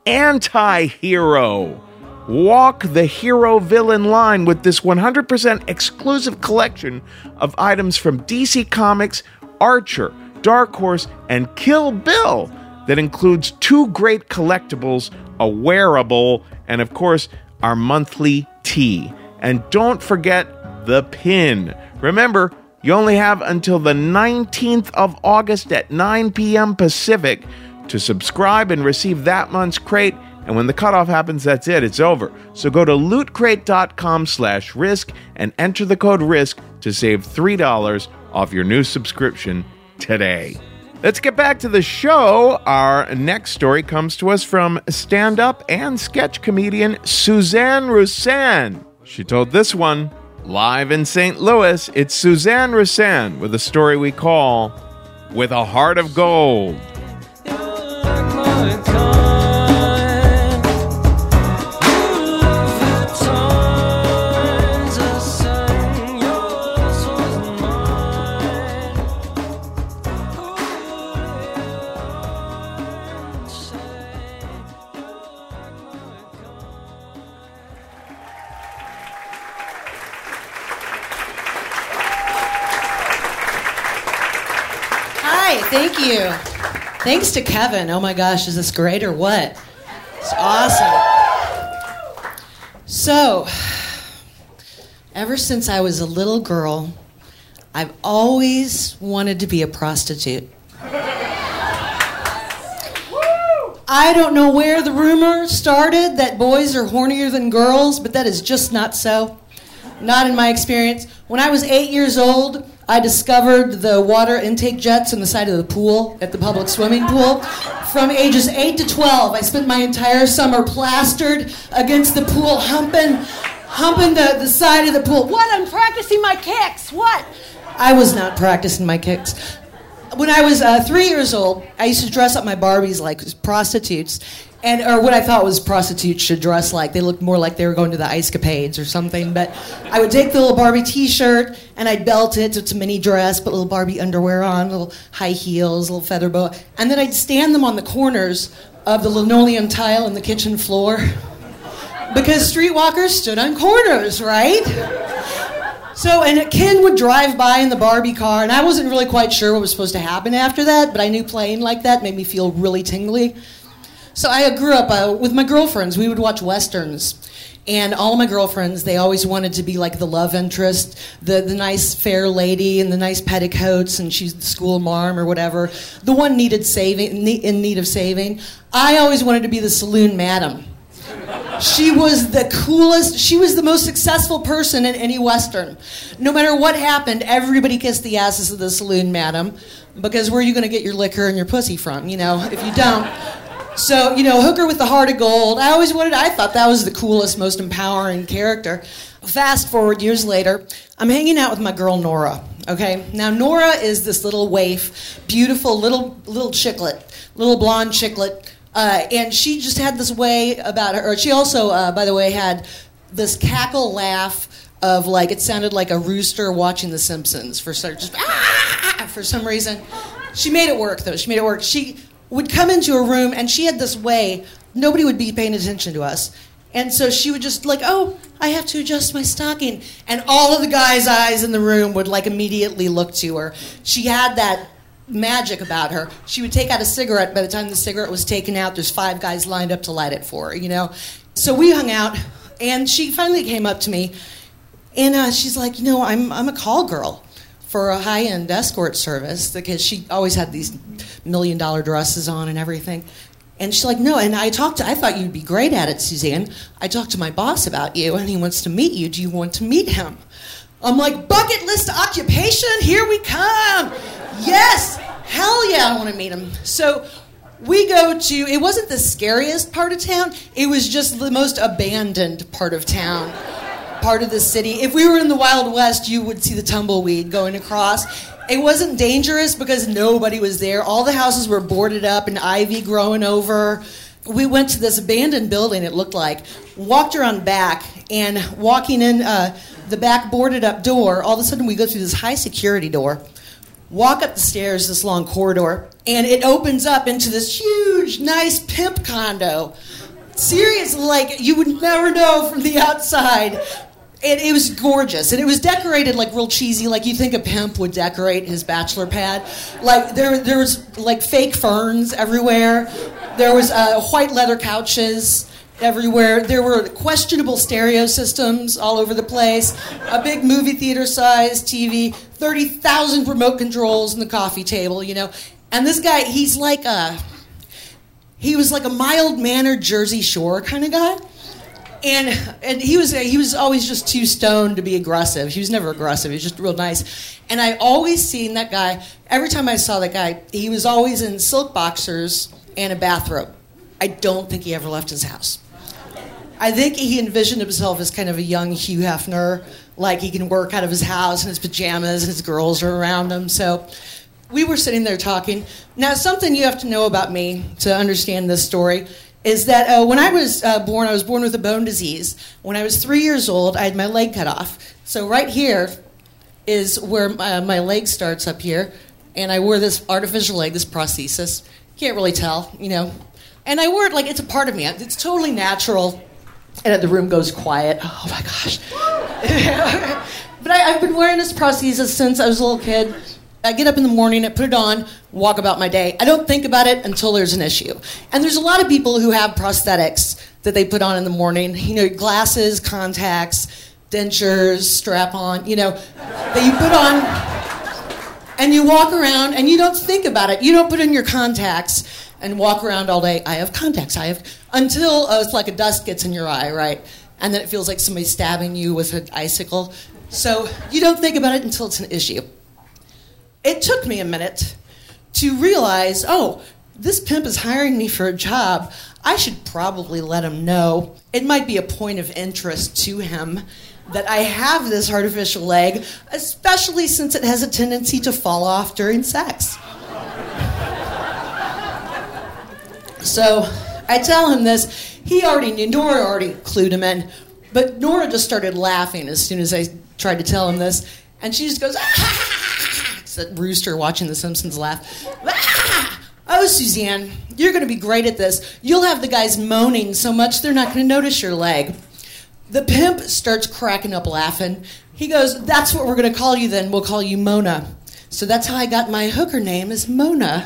anti-hero. Walk the hero-villain line with this one hundred percent exclusive collection of items from D C Comics, Archer, Dark Horse, and Kill Bill that includes two great collectibles, a wearable, and of course, our monthly tee. And don't forget the pin. Remember, you only have until the nineteenth of August at nine p.m. Pacific to subscribe and receive that month's crate. And when the cutoff happens, that's it. It's over. So go to lootcrate.com slash risk and enter the code RISK to save three dollars off your new subscription today. Let's get back to the show. Our next story comes to us from stand-up and sketch comedian Suzanne Rusan. She told this one live in Saint Louis. It's Suzanne Rusan with a story we call With a Heart of Gold. thank you. Thanks to Kevin. Oh my gosh, is this great or what? It's awesome. So, ever since I was a little girl, I've always wanted to be a prostitute. I don't know where the rumor started that boys are hornier than girls, but that is just not so. Not in my experience. When I was eight years old, I discovered the water intake jets on the side of the pool at the public swimming pool. From ages eight to twelve, I spent my entire summer plastered against the pool, humping, humping the, the side of the pool. What? I'm practicing my kicks. What? I was not practicing my kicks. When I was uh, three years old, I used to dress up my Barbies like prostitutes, and or what I thought was prostitutes should dress like. They looked more like they were going to the Ice Capades or something. But I would take the little Barbie T-shirt and I'd belt it. So it's a mini dress, put little Barbie underwear on, little high heels, little feather boa, and then I'd stand them on the corners of the linoleum tile in the kitchen floor because streetwalkers stood on corners, right? So, and a kid would drive by in the Barbie car, and I wasn't really quite sure what was supposed to happen after that, but I knew playing like that made me feel really tingly. So I grew up uh, with my girlfriends. We would watch Westerns, and all of my girlfriends, they always wanted to be like the love interest, the, the nice fair lady and the nice petticoats, and she's the school marm or whatever, the one needed saving, in need of saving. I always wanted to be the saloon madam. She was the coolest, she was the most successful person in any Western. No matter what happened, everybody kissed the asses of the saloon madam, because where are you going to get your liquor and your pussy from, you know, if you don't? So, you know, hooker with the heart of gold. I always wanted, I thought that was the coolest, most empowering character. Fast forward years later, I'm hanging out with my girl Nora, okay? Now, Nora is this little waif, beautiful little little chicklet, little blonde chicklet. Uh, and she just had this way about her. Or she also, uh, by the way, had this cackle laugh of like, it sounded like a rooster watching The Simpsons for some, just, ah, for some reason. She made it work, though. She made it work. She would come into a room, and she had this way, nobody would be paying attention to us. And so she would just like, oh, I have to adjust my stocking. And all of the guys' eyes in the room would like immediately look to her. She had that magic about her. She would take out a cigarette. By the time the cigarette was taken out, there's five guys lined up to light it for her, you know? So we hung out, and she finally came up to me, and uh, she's like, you know, I'm I'm a call girl for a high-end escort service, because she always had these million-dollar dresses on and everything. And she's like, no, and I talked to, I thought you'd be great at it, Suzanne. I talked to my boss about you, and he wants to meet you. Do you want to meet him? I'm like, bucket list occupation, here we come. Yes, hell yeah, I want to meet him. So we go to, it wasn't the scariest part of town, it was just the most abandoned part of town, part of the city. If we were in the Wild West, you would see the tumbleweed going across. It wasn't dangerous because nobody was there. All the houses were boarded up and ivy growing over. We went to this abandoned building, it looked like, walked around back, and walking in uh, the back boarded up door, all of a sudden we go through this high security door, walk up the stairs, this long corridor, and it opens up into this huge, nice pimp condo. Seriously, like you would never know from the outside. It, it was gorgeous, and it was decorated like real cheesy, like you think a pimp would decorate his bachelor pad. Like there, there was like fake ferns everywhere. There was uh, white leather couches everywhere. There were questionable stereo systems all over the place. A big movie theater-sized T V, thirty thousand remote controls on the coffee table, you know. And this guy, he's like a, he was like a mild-mannered Jersey Shore kind of guy. And and he was he was always just too stoned to be aggressive. He was never aggressive. He was just real nice. And I always seen that guy, every time I saw that guy, he was always in silk boxers and a bathrobe. I don't think he ever left his house. I think he envisioned himself as kind of a young Hugh Hefner, like he can work out of his house in his pajamas and his girls are around him. So we were sitting there talking. Now, something you have to know about me to understand this story is that uh, when I was uh, born, I was born with a bone disease. When I was three years old, I had my leg cut off. So right here is where my, my leg starts up here, and I wore this artificial leg, this prosthesis. Can't really tell, you know. And I wore it like it's a part of me. It's totally natural. And the room goes quiet. Oh my gosh. But I, I've been wearing this prosthesis since I was a little kid. I get up in the morning, I put it on, walk about my day. I don't think about it until there's an issue. And there's a lot of people who have prosthetics that they put on in the morning. You know, glasses, contacts, dentures, strap-on, you know, that you put on and you walk around and you don't think about it. You don't put in your contacts and walk around all day. I have contacts. I have, until uh, it's like a dust gets in your eye, right? And then it feels like somebody's stabbing you with an icicle. So you don't think about it until it's an issue. It took me a minute to realize, oh, this pimp is hiring me for a job. I should probably let him know. It might be a point of interest to him that I have this artificial leg, especially since it has a tendency to fall off during sex. So I tell him this. He already knew, Nora already clued him in, but Nora just started laughing as soon as I tried to tell him this, and she just goes, ah! It's that rooster watching The Simpsons laugh. Ah! Oh, Suzanne, you're going to be great at this. You'll have the guys moaning so much they're not going to notice your leg. The pimp starts cracking up laughing. He goes, that's what we're going to call you then. We'll call you Mona. So that's how I got my hooker name is Mona.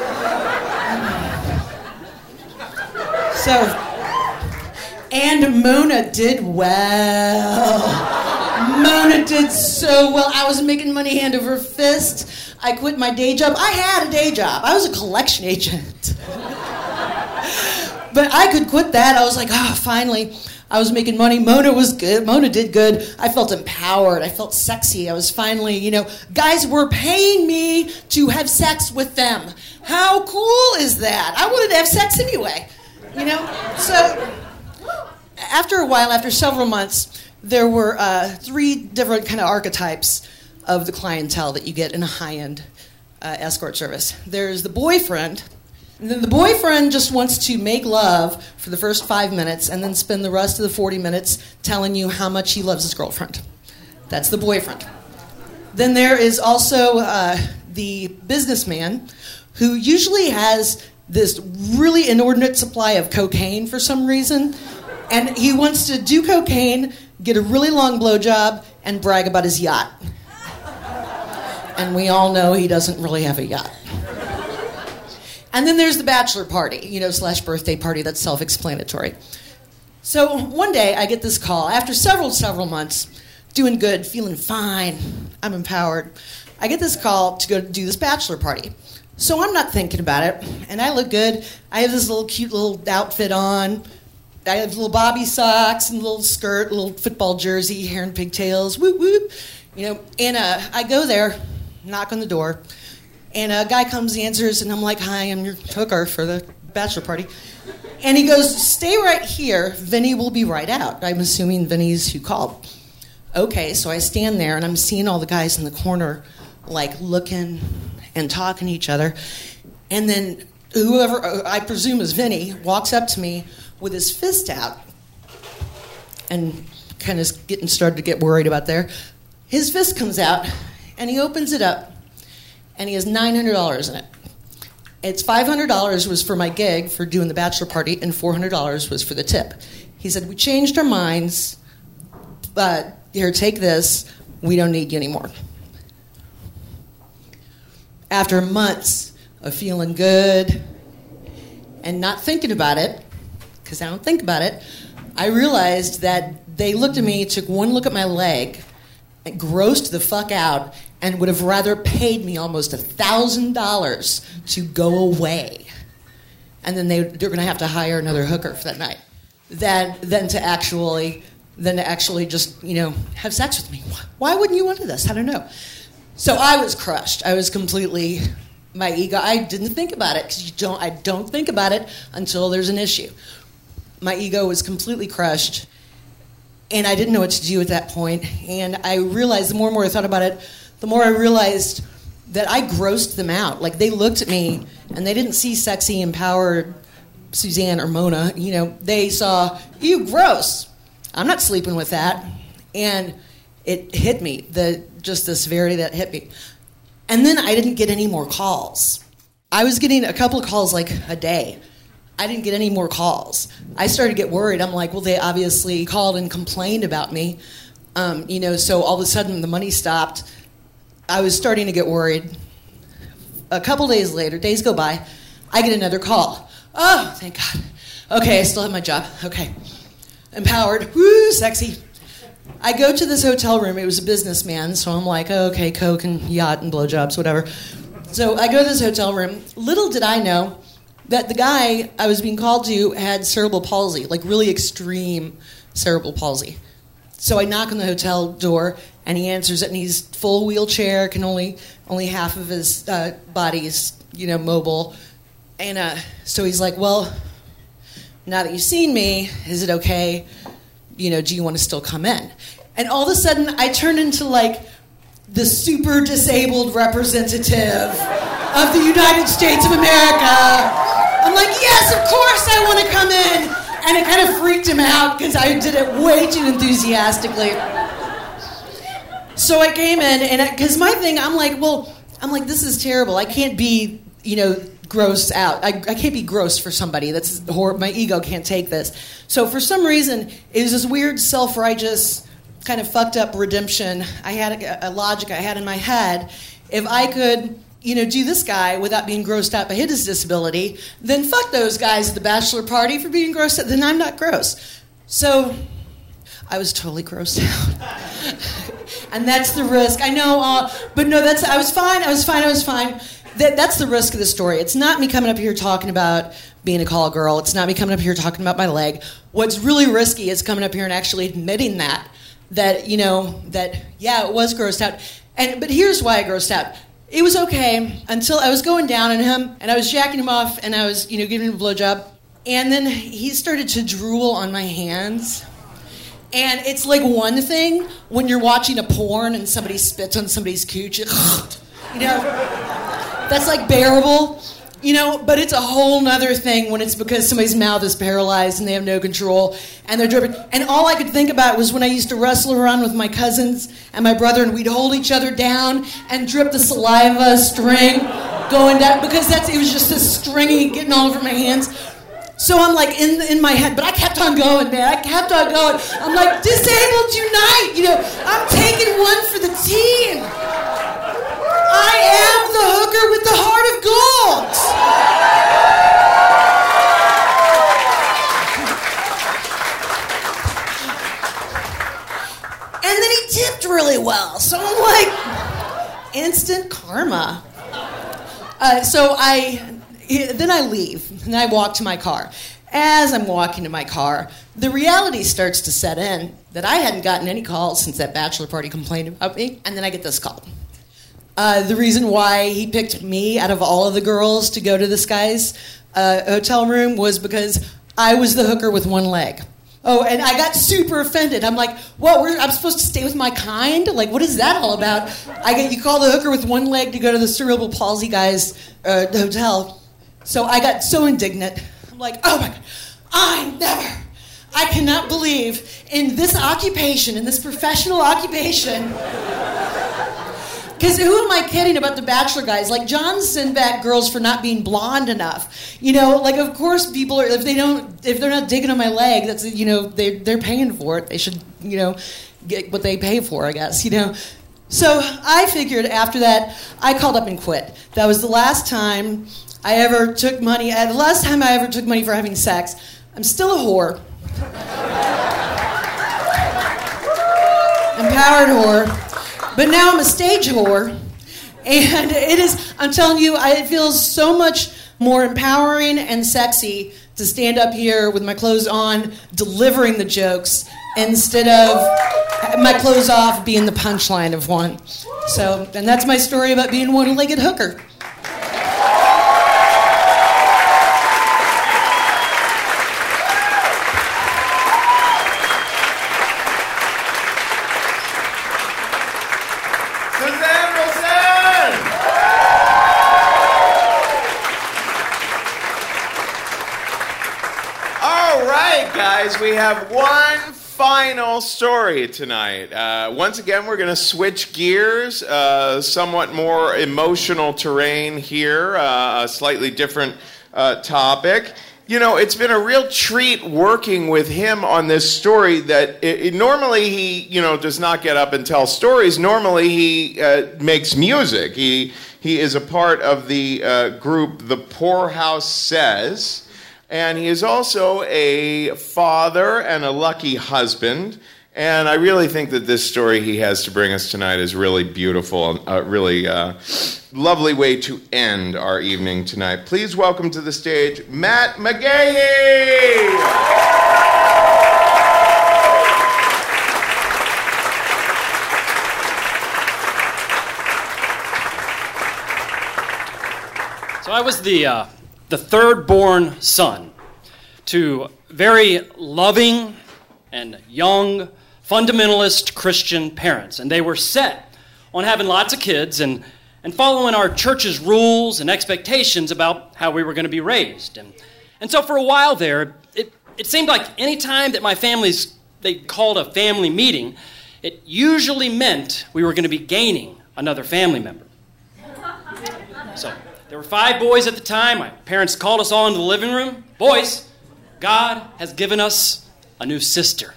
So, and Mona did well. Mona did so well. I was making money hand over fist. I quit my day job. I had a day job. I was a collection agent. But I could quit that. I was like, oh, finally. I was making money. Mona was good. Mona did good. I felt empowered. I felt sexy. I was finally, you know, guys were paying me to have sex with them. How cool is that? I wanted to have sex anyway, you know? So after a while, after several months, there were uh, three different kind of archetypes of the clientele that you get in a high-end uh, escort service. There's the boyfriend. And then the boyfriend just wants to make love for the first five minutes and then spend the rest of the forty minutes telling you how much he loves his girlfriend. That's the boyfriend. Then there is also uh, the businessman who usually has this really inordinate supply of cocaine for some reason. And he wants to do cocaine, get a really long blowjob, and brag about his yacht. And we all know he doesn't really have a yacht. And then there's the bachelor party, you know, slash birthday party. That's self-explanatory. So one day I get this call. After several, several months, doing good, feeling fine, I'm empowered. I get this call to go do this bachelor party. So I'm not thinking about it. And I look good. I have this little cute little outfit on. I have little bobby socks and a little skirt, a little football jersey, hair and pigtails, whoop, whoop. You know, and uh, I go there, knock on the door. And a guy comes, answers, and I'm like, hi, I'm your hooker for the bachelor party. And he goes, stay right here. Vinny will be right out. I'm assuming Vinny's who called. Okay, so I stand there, and I'm seeing all the guys in the corner, like, looking and talking to each other. And then whoever, I presume is Vinny, walks up to me with his fist out and kind of getting started to get worried about there. His fist comes out, and he opens it up. And he has nine hundred dollars in it. It's five hundred dollars was for my gig for doing the bachelor party, and four hundred dollars was for the tip. He said, we changed our minds, but here, take this. We don't need you anymore. After months of feeling good and not thinking about it, because I don't think about it, I realized that they looked at me, took one look at my leg, and grossed the fuck out, and would have rather paid me almost one thousand dollars to go away. And then they, they're going to have to hire another hooker for that night. Than, than to actually than to actually just, you know, have sex with me. Why wouldn't you want this? I don't know. So I was crushed. I was completely, my ego, I didn't think about it, because you don't, I don't think about it until there's an issue. My ego was completely crushed. And I didn't know what to do at that point. And I realized, the more and more I thought about it, the more I realized that I grossed them out. Like, they looked at me, and they didn't see sexy, empowered Suzanne or Mona. You know, they saw, you gross. I'm not sleeping with that. And it hit me, the just the severity that hit me. And then I didn't get any more calls. I was getting a couple of calls, like, a day. I didn't get any more calls. I started to get worried. I'm like, well, they obviously called and complained about me. Um, you know, so all of a sudden the money stopped. I was starting to get worried. a couple days later, days go by, I get another call. Oh, thank God. Okay, I still have my job. Okay. Empowered. Woo, sexy. I go to this hotel room. It was a businessman, so I'm like, oh, okay, coke and yacht and blowjobs, whatever. So I go to this hotel room. Little did I know that the guy I was being called to had cerebral palsy, like really extreme cerebral palsy. So I knock on the hotel door, and he answers it, and he's full wheelchair, can only only half of his uh, body is, you know, mobile. And uh, so he's like, well, now that you've seen me, is it okay? You know, do you want to still come in? And all of a sudden, I turn into, like, the super disabled representative of the United States of America. I'm like, yes, of course I want to come in. And it kind of freaked him out because I did it way too enthusiastically. So I came in, and because my thing, I'm like, well, I'm like, this is terrible. I can't be, you know, grossed out. I, I can't be gross for somebody. That's horrible. My ego can't take this. So for some reason, it was this weird self-righteous kind of fucked up redemption. I had a, a logic I had in my head. If I could, you know, do this guy without being grossed out by his disability, then fuck those guys at the bachelor party for being grossed out. Then I'm not gross. So I was totally grossed out. And that's the risk. I know, uh, but no, that's. I was fine. I was fine. I was fine. That, that's the risk of the story. It's not me coming up here talking about being a call girl. It's not me coming up here talking about my leg. What's really risky is coming up here and actually admitting that, that, you know, that, yeah, it was grossed out. And but here's why I grossed out. It was okay until I was going down on him, and I was jacking him off, and I was, you know, giving him a blowjob. And then he started to drool on my hands. And it's like one thing when you're watching a porn and somebody spits on somebody's cooch. You know, that's like bearable, you know, but it's a whole nother thing when it's because somebody's mouth is paralyzed and they have no control and they're dripping. And all I could think about was when I used to wrestle around with my cousins and my brother, and we'd hold each other down and drip the saliva string going down, because that's it was just this stringy getting all over my hands. So I'm like in in my head, but I kept on going, man. I kept on going. I'm like, disabled unite, you know. I'm taking one for the team. I am the hooker with the heart of gold. And then he tipped really well, so I'm like, instant karma. Uh, so I. Then I leave, and I walk to my car. As I'm walking to my car, the reality starts to set in that I hadn't gotten any calls since that bachelor party complained about me, and then I get this call. Uh, the reason why he picked me out of all of the girls to go to this guy's uh, hotel room was because I was the hooker with one leg. Oh, and I got super offended. I'm like, what, we're, I'm supposed to stay with my kind? Like, what is that all about? I get you call the hooker with one leg to go to the cerebral palsy guy's uh, hotel. So I got so indignant. I'm like, oh my God, I never, I cannot believe in this occupation, in this professional occupation. Because who am I kidding about the bachelor guys? Like, John sent back girls for not being blonde enough. You know, like, of course people are, if they don't, if they're not digging on my leg, that's, you know, they, they're paying for it. They should, you know, get what they pay for, I guess, you know. So I figured after that, I called up and quit. That was the last time I ever took money, uh, the last time I ever took money for having sex. I'm still a whore. Empowered whore. But now I'm a stage whore. And it is, I'm telling you, I, it feels so much more empowering and sexy to stand up here with my clothes on, delivering the jokes, instead of my clothes off being the punchline of one. So, and that's my story about being a one-legged hooker. We have one final story tonight. Uh, once again, we're going to switch gears, uh, somewhat more emotional terrain here, uh, a slightly different uh, topic. You know, it's been a real treat working with him on this story that it, it, normally he, you know, does not get up and tell stories. Normally he uh, makes music. He he is a part of the uh, group The Poorhouse Says, and he is also a father and a lucky husband. And I really think that this story he has to bring us tonight is really beautiful, a really uh, lovely way to end our evening tonight. Please welcome to the stage Matt McGahey! So I was the uh, the third-born son to very loving and young fundamentalist Christian parents, and they were set on having lots of kids and, and following our church's rules and expectations about how we were going to be raised. And, and so for a while there, it, it seemed like any time that my family's, they called a family meeting, it usually meant we were going to be gaining another family member. So there were five boys at the time. My parents called us all into the living room. Boys, God has given us a new sister.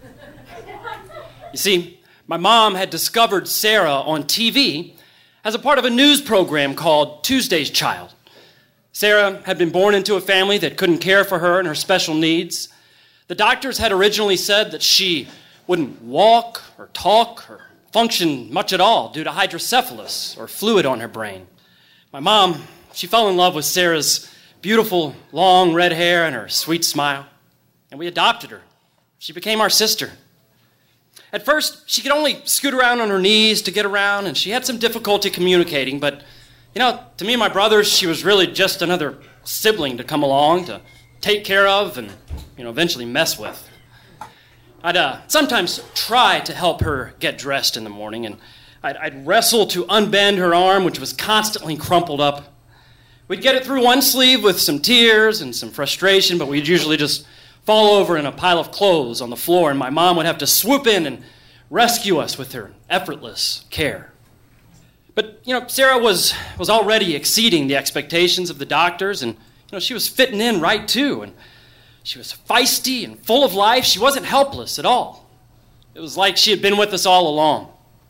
You see, my mom had discovered Sarah on T V as a part of a news program called Tuesday's Child. Sarah had been born into a family that couldn't care for her and her special needs. The doctors had originally said that she wouldn't walk or talk or function much at all due to hydrocephalus or fluid on her brain. My mom, she fell in love with Sarah's beautiful, long red hair and her sweet smile, and we adopted her. She became our sister. At first, she could only scoot around on her knees to get around, and she had some difficulty communicating, but, you know, to me and my brothers, she was really just another sibling to come along, to take care of, and, you know, eventually mess with. I'd uh, sometimes try to help her get dressed in the morning, and I'd, I'd wrestle to unbend her arm, which was constantly crumpled up. We'd get it through one sleeve with some tears and some frustration, but we'd usually just fall over in a pile of clothes on the floor, and my mom would have to swoop in and rescue us with her effortless care. But, you know, Sarah was, was already exceeding the expectations of the doctors, and, you know, she was fitting in right, too, and she was feisty and full of life. She wasn't helpless at all. It was like she had been with us all along.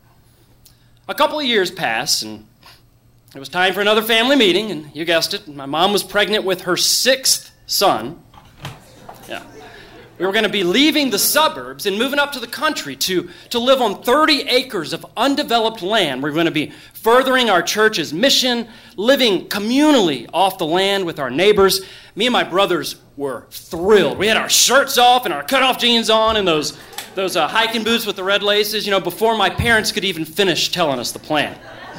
A couple of years passed, and it was time for another family meeting, and you guessed it, my mom was pregnant with her sixth son. Yeah. We were going to be leaving the suburbs and moving up to the country to, to live on thirty acres of undeveloped land. We were going to be furthering our church's mission, living communally off the land with our neighbors. Me and my brothers were thrilled. We had our shirts off and our cutoff jeans on and those, those uh, hiking boots with the red laces, you know, before my parents could even finish telling us the plan.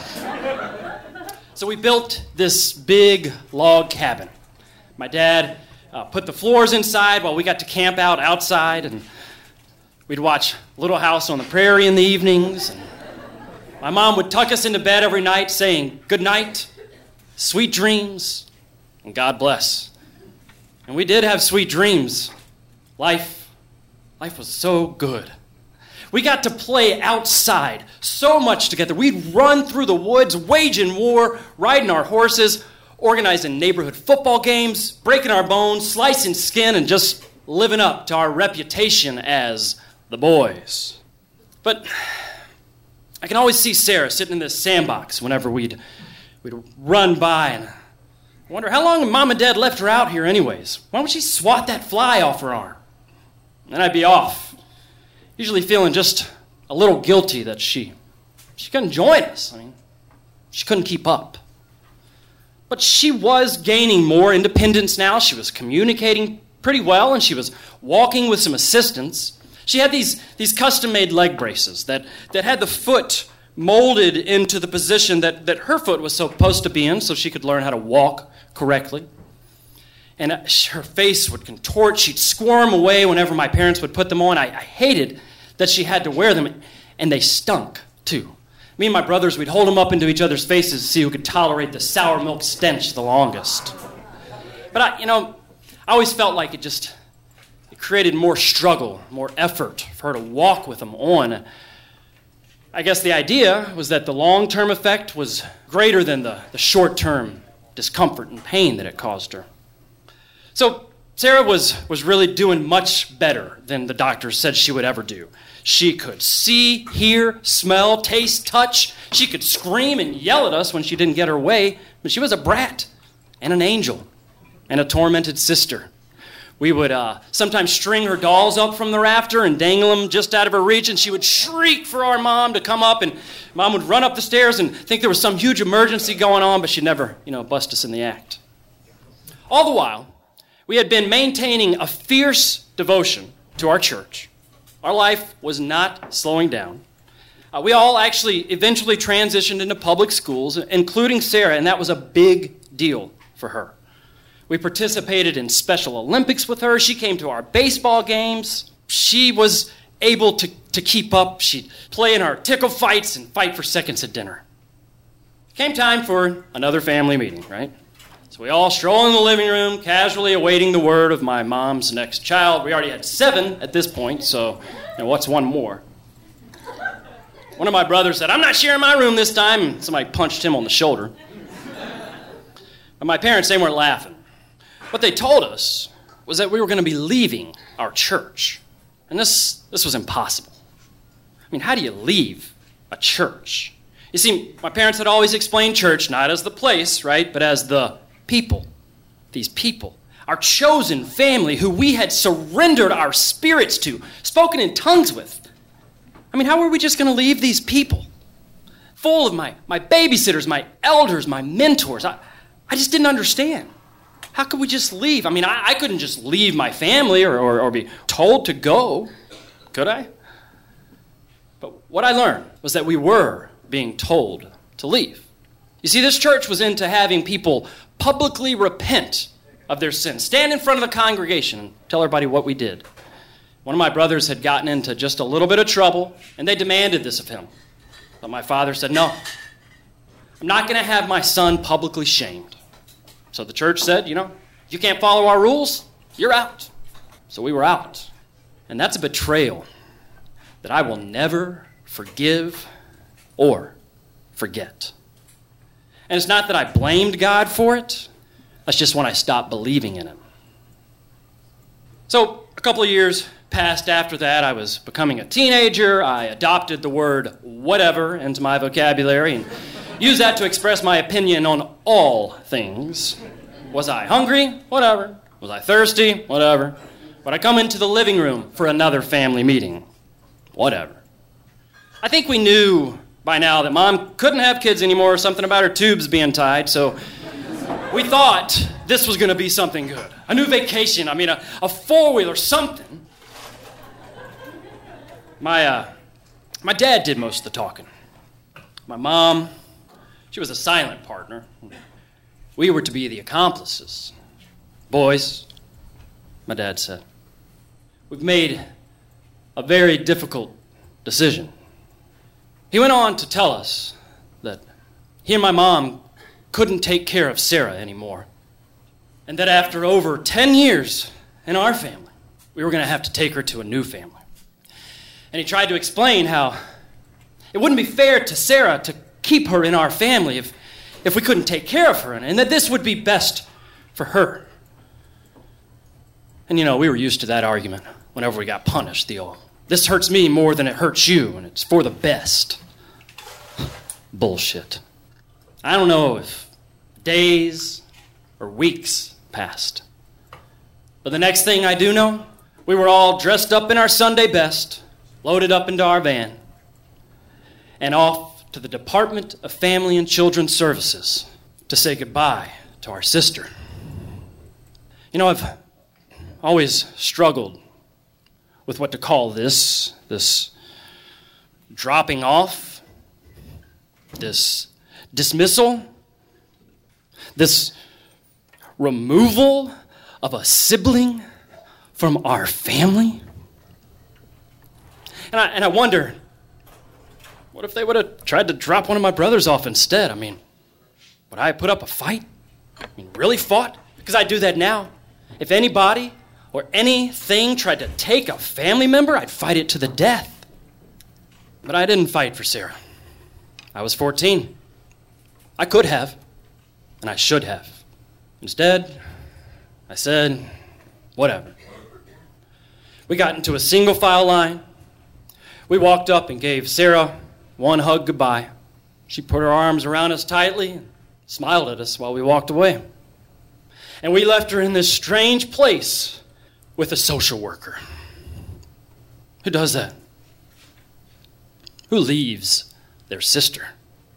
So we built this big log cabin. My dad Uh, put the floors inside while we got to camp out outside, and we'd watch Little House on the Prairie in the evenings. And my mom would tuck us into bed every night saying, "Good night, sweet dreams, and God bless." And we did have sweet dreams. Life, life was so good. We got to play outside so much together. We'd run through the woods, waging war, riding our horses, organizing neighborhood football games, breaking our bones, slicing skin, and just living up to our reputation as the boys. But I can always see Sarah sitting in this sandbox whenever we'd, we'd run by, and I wonder how long Mom and Dad left her out here anyways. Why don't she swat that fly off her arm? And then I'd be off, usually feeling just a little guilty that she, she couldn't join us. I mean, she couldn't keep up. But she was gaining more independence now. She was communicating pretty well, and she was walking with some assistance. She had these, these custom-made leg braces that, that had the foot molded into the position that, that her foot was supposed to be in so she could learn how to walk correctly. And her face would contort. She'd squirm away whenever my parents would put them on. I, I hated that she had to wear them, and they stunk, too. Me and my brothers, we'd hold them up into each other's faces to see who could tolerate the sour milk stench the longest. But, I, you know, I always felt like it just it created more struggle, more effort for her to walk with them on. I guess the idea was that the long-term effect was greater than the, the short-term discomfort and pain that it caused her. So Sarah was, was really doing much better than the doctors said she would ever do. She could see, hear, smell, taste, touch. She could scream and yell at us when she didn't get her way, but she was a brat and an angel and a tormented sister. We would uh, sometimes string her dolls up from the rafter and dangle them just out of her reach, and she would shriek for our mom to come up, and Mom would run up the stairs and think there was some huge emergency going on, but she'd never, you know, bust us in the act. All the while, we had been maintaining a fierce devotion to our church. Our life was not slowing down. Uh, we all actually eventually transitioned into public schools, including Sarah, and that was a big deal for her. We participated in Special Olympics with her. She came to our baseball games. She was able to, to keep up. She'd play in our tickle fights and fight for seconds at dinner. Came time for another family meeting, right? So we all stroll in the living room, casually awaiting the word of my mom's next child. We already had seven at this point, so you know, what's one more? One of my brothers said, "I'm not sharing my room this time," and somebody punched him on the shoulder. But my parents, they weren't laughing. What they told us was that we were going to be leaving our church. And this, this was impossible. I mean, how do you leave a church? You see, my parents had always explained church not as the place, right, but as the people. These people, our chosen family who we had surrendered our spirits to, spoken in tongues with. I mean, how were we just going to leave these people? Full of my, my babysitters, my elders, my mentors. I, I just didn't understand. How could we just leave? I mean, I, I couldn't just leave my family or, or, or be told to go, could I? But what I learned was that we were being told to leave. You see, this church was into having people publicly repent of their sins, stand in front of the congregation and tell everybody what we did. One of my brothers had gotten into just a little bit of trouble, and they demanded this of him. But my father said, "No, I'm not going to have my son publicly shamed." So the church said, you know, you can't follow our rules, you're out. So we were out. And that's a betrayal that I will never forgive or forget. And it's not that I blamed God for it. That's just when I stopped believing in him. So a couple of years passed after that. I was becoming a teenager. I adopted the word whatever into my vocabulary and use that to express my opinion on all things. Was I hungry? Whatever. Was I thirsty? Whatever. Would I come into the living room for another family meeting? Whatever. I think we knew by now that Mom couldn't have kids anymore, or something about her tubes being tied, so we thought this was going to be something good. A new vacation, I mean, a, a four-wheeler, something. My, uh, my dad did most of the talking. My mom, she was a silent partner. We were to be the accomplices. "Boys," my dad said, "we've made a very difficult decision." He went on to tell us that he and my mom couldn't take care of Sarah anymore, and that after over ten years in our family, we were going to have to take her to a new family. And he tried to explain how it wouldn't be fair to Sarah to keep her in our family if, if we couldn't take care of her, and, and that this would be best for her. And, you know, we were used to that argument whenever we got punished, the old, "This hurts me more than it hurts you, and it's for the best." Bullshit. I don't know if days or weeks passed, but the next thing I do know, we were all dressed up in our Sunday best, loaded up into our van, and off to the Department of Family and Children's Services to say goodbye to our sister. You know, I've always struggled with what to call this, this dropping off, this dismissal, this removal of a sibling from our family. And I, and I wonder, what if they would have tried to drop one of my brothers off instead? I mean, would I put up a fight? I mean, really fought? Because I do that now. If anybody or anything tried to take a family member, I'd fight it to the death. But I didn't fight for Sarah. I was fourteen. I could have, and I should have. Instead, I said, Whatever. We got into a single file line. We walked up and gave Sarah one hug goodbye. She put her arms around us tightly and smiled at us while we walked away. And we left her in this strange place with a social worker. Who does that? Who leaves their sister?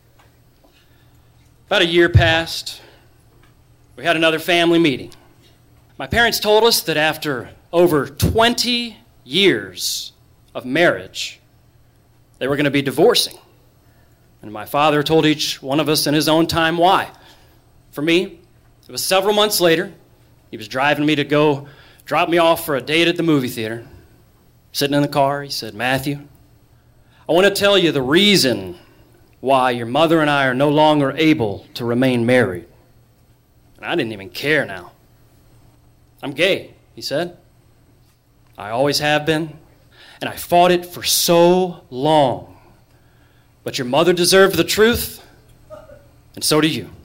About a year passed. We had another family meeting. My parents told us that after over twenty years of marriage, they were going to be divorcing. And my father told each one of us in his own time why. For me, it was several months later. He was driving me to go drop me off for a date at the movie theater. Sitting in the car, he said, "Matthew, I want to tell you the reason why your mother and I are no longer able to remain married." And I didn't even care now. "I'm gay," he said. "I always have been, and I fought it for so long. But your mother deserved the truth, and so do you."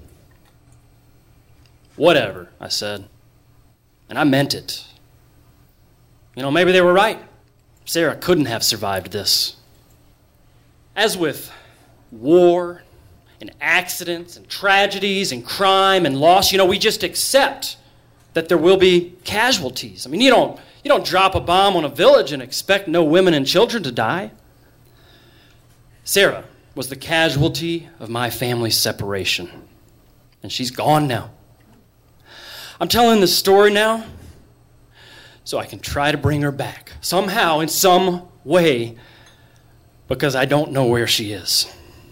"Whatever," I said, and I meant it. You know, maybe they were right. Sarah couldn't have survived this. As with war and accidents and tragedies and crime and loss, you know, we just accept that there will be casualties. I mean, you don't you don't drop a bomb on a village and expect no women and children to die. Sarah was the casualty of my family's separation, and she's gone now. I'm telling this story now so I can try to bring her back somehow, in some way, because I don't know where she is.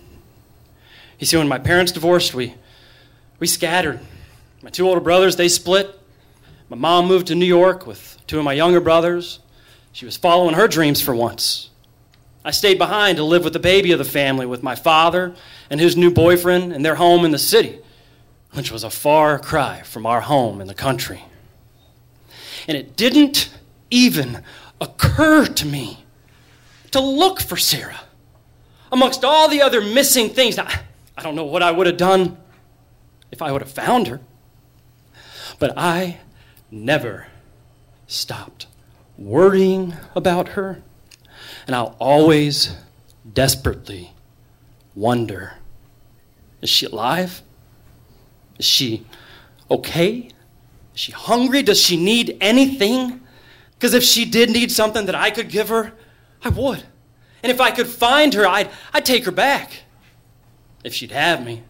You see, when my parents divorced, we we scattered. My two older brothers, they split. My mom moved to New York with two of my younger brothers. She was following her dreams for once. I stayed behind to live with the baby of the family with my father and his new boyfriend in their home in the city, which was a far cry from our home in the country. And it didn't even occur to me to look for Sarah amongst all the other missing things. Now, I don't know what I would have done if I would have found her, but I never stopped worrying about her, and I'll always desperately wonder, is she alive? Is she okay? Is she hungry? Does she need anything? Because if she did need something that I could give her, I would. And if I could find her, I'd, I'd take her back, if she'd have me.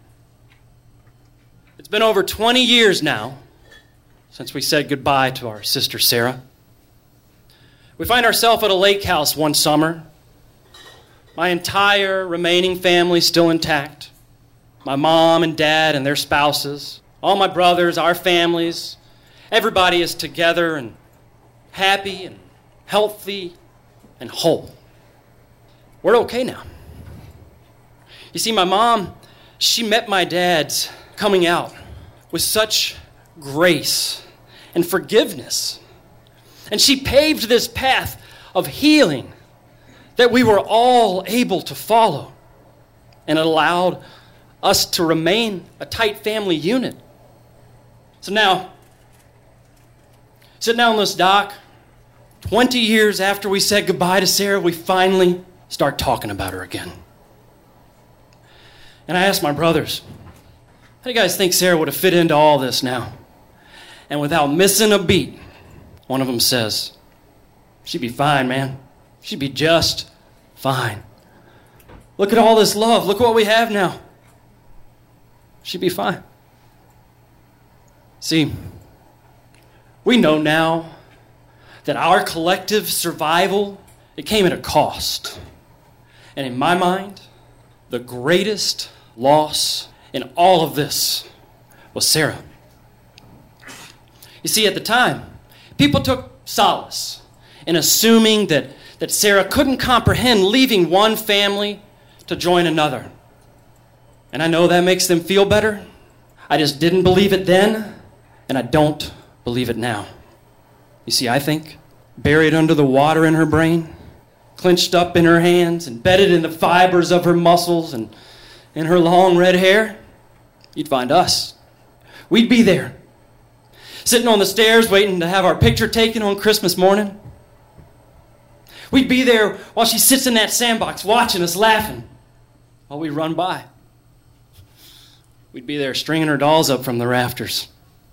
It's been over twenty years now since we said goodbye to our sister Sarah. We find ourselves at a lake house one summer. My entire remaining family still intact. My mom and dad and their spouses, all my brothers, our families. Everybody is together and happy and healthy and whole. We're okay now. You see, my mom, she met my dad's coming out with such grace and forgiveness. And she paved this path of healing that we were all able to follow. And it allowed us to remain a tight family unit. So now, sitting down on this dock, twenty years after we said goodbye to Sarah, we finally start talking about her again. And I asked my brothers, how do you guys think Sarah would have fit into all this now? And without missing a beat, one of them says, she'd be fine, man. She'd be just fine. Look at all this love. Look what we have now. She'd be fine. See, we know now that our collective survival, it came at a cost. And in my mind, the greatest loss in all of this was Sarah. You see, at the time, people took solace in assuming that, that Sarah couldn't comprehend leaving one family to join another. And I know that makes them feel better. I just didn't believe it then, and I don't believe it now. You see, I think buried under the water in her brain, clenched up in her hands, embedded in the fibers of her muscles and in her long red hair, you'd find us. We'd be there. sitting on the stairs waiting to have our picture taken on Christmas morning. We'd be there while she sits in that sandbox watching us laughing while we run by. We'd be there stringing her dolls up from the rafters.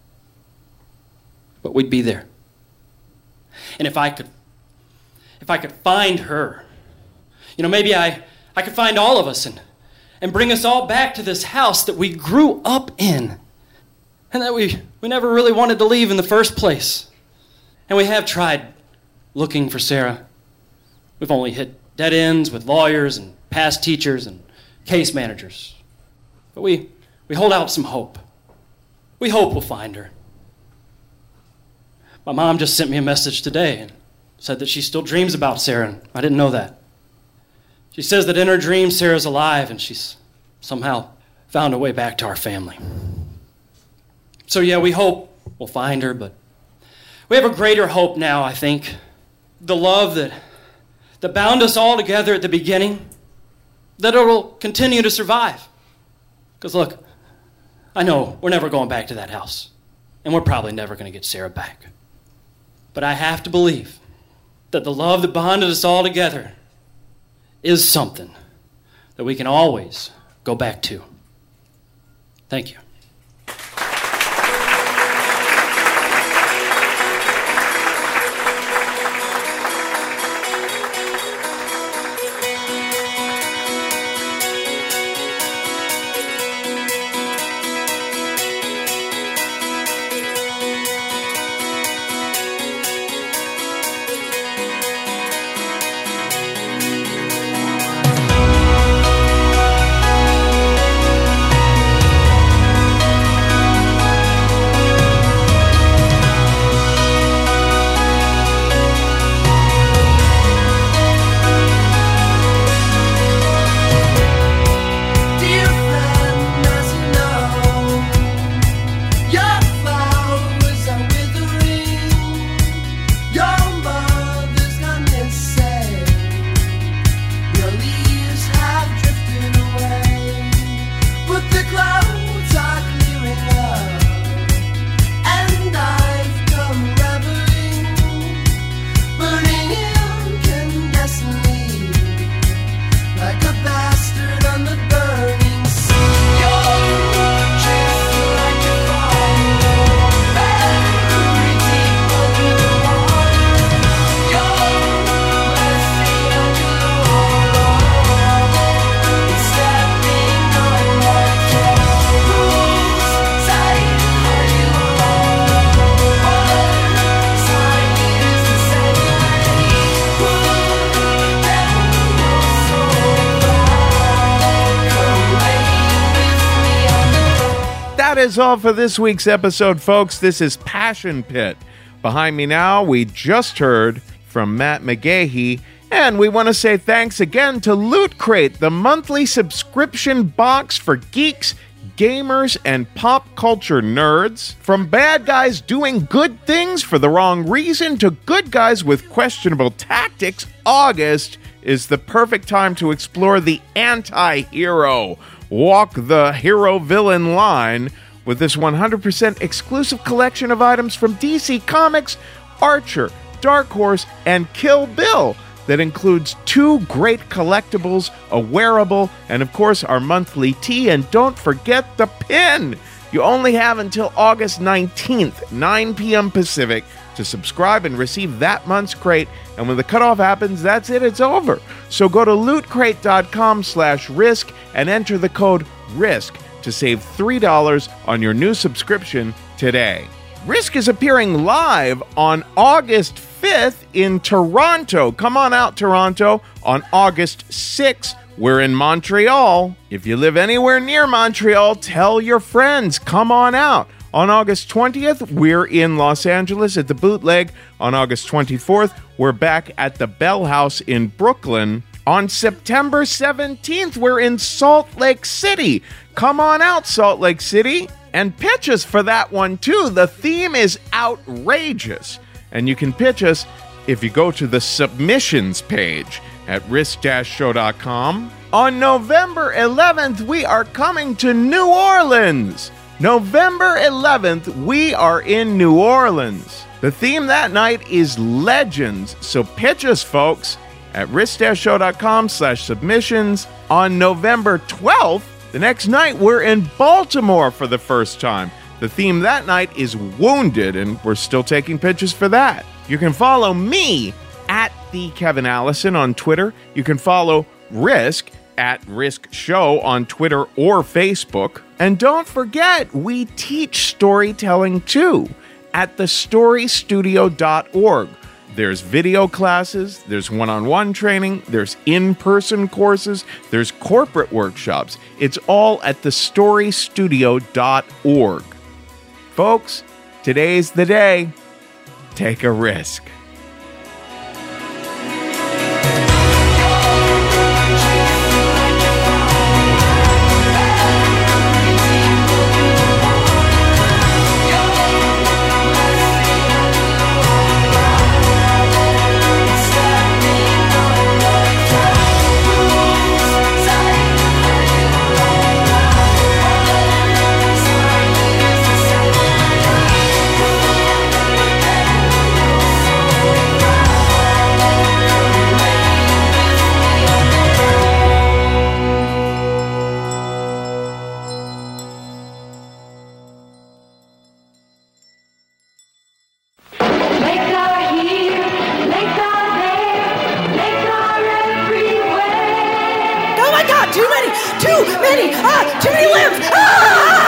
But we'd be there. And if I could, if I could find her, you know, maybe I, I could find all of us and, and bring us all back to this house that we grew up in and that we, we never really wanted to leave in the first place. And we have tried looking for Sarah. We've only hit dead ends with lawyers and past teachers and case managers. But we, we hold out some hope. We hope we'll find her. My mom just sent me a message today and said that she still dreams about Sarah, and I didn't know that. She says that in her dreams, Sarah's alive, and she's somehow found a way back to our family. So yeah, we hope we'll find her, but we have a greater hope now, I think. The love that that bound us all together at the beginning, that it'll continue to survive. Because look, I know we're never going back to that house, and we're probably never going to get Sarah back. But I have to believe that the love that bonded us all together is something that we can always go back to. Thank you. That is all for this week's episode, folks. This is Passion Pit. Behind me now, we just heard from Matt McGahey, and we want to say thanks again to Loot Crate, the monthly subscription box for geeks, gamers, and pop culture nerds. From bad guys doing good things for the wrong reason to good guys with questionable tactics, August is the perfect time to explore the anti-hero. Walk the hero-villain line with this one hundred percent exclusive collection of items from D C Comics, Archer, Dark Horse, and Kill Bill that includes two great collectibles, a wearable, and of course our monthly tee. And don't forget the pin! You only have until August nineteenth, nine p.m. Pacific, to subscribe and receive that month's crate, and when the cutoff happens, that's it, it's over. So go to lootcrate.com slash risk and enter the code RISK to save three dollars on your new subscription today. Risk is appearing live on August fifth in Toronto. Come on out, Toronto. On August sixth, we're in Montreal. If you live anywhere near Montreal, tell your friends. Come on out. On August twentieth, we're in Los Angeles at the Bootleg. On August twenty-fourth, we're back at the Bell House in Brooklyn. On September seventeenth, we're in Salt Lake City. Come on out, Salt Lake City, and pitch us for that one, too. The theme is outrageous, and you can pitch us if you go to the submissions page at risk dash show dot com. On November eleventh, we are coming to New Orleans November eleventh, we are in New Orleans. The theme that night is Legends, so pitch us, folks, at risk dash show dot com slash submissions. On November twelfth, the next night, we're in Baltimore for the first time. The theme that night is Wounded, and we're still taking pitches for that. You can follow me at the Kevin Allison on Twitter. You can follow Risk at Risk Show on Twitter or Facebook. And don't forget, we teach storytelling too at the story studio dot org. There's video classes, there's one-on-one training, there's in-person courses, there's corporate workshops. It's all at the story studio dot org. Folks, today's the day. Take a risk. Too many! Ah! Too many limbs! Ah!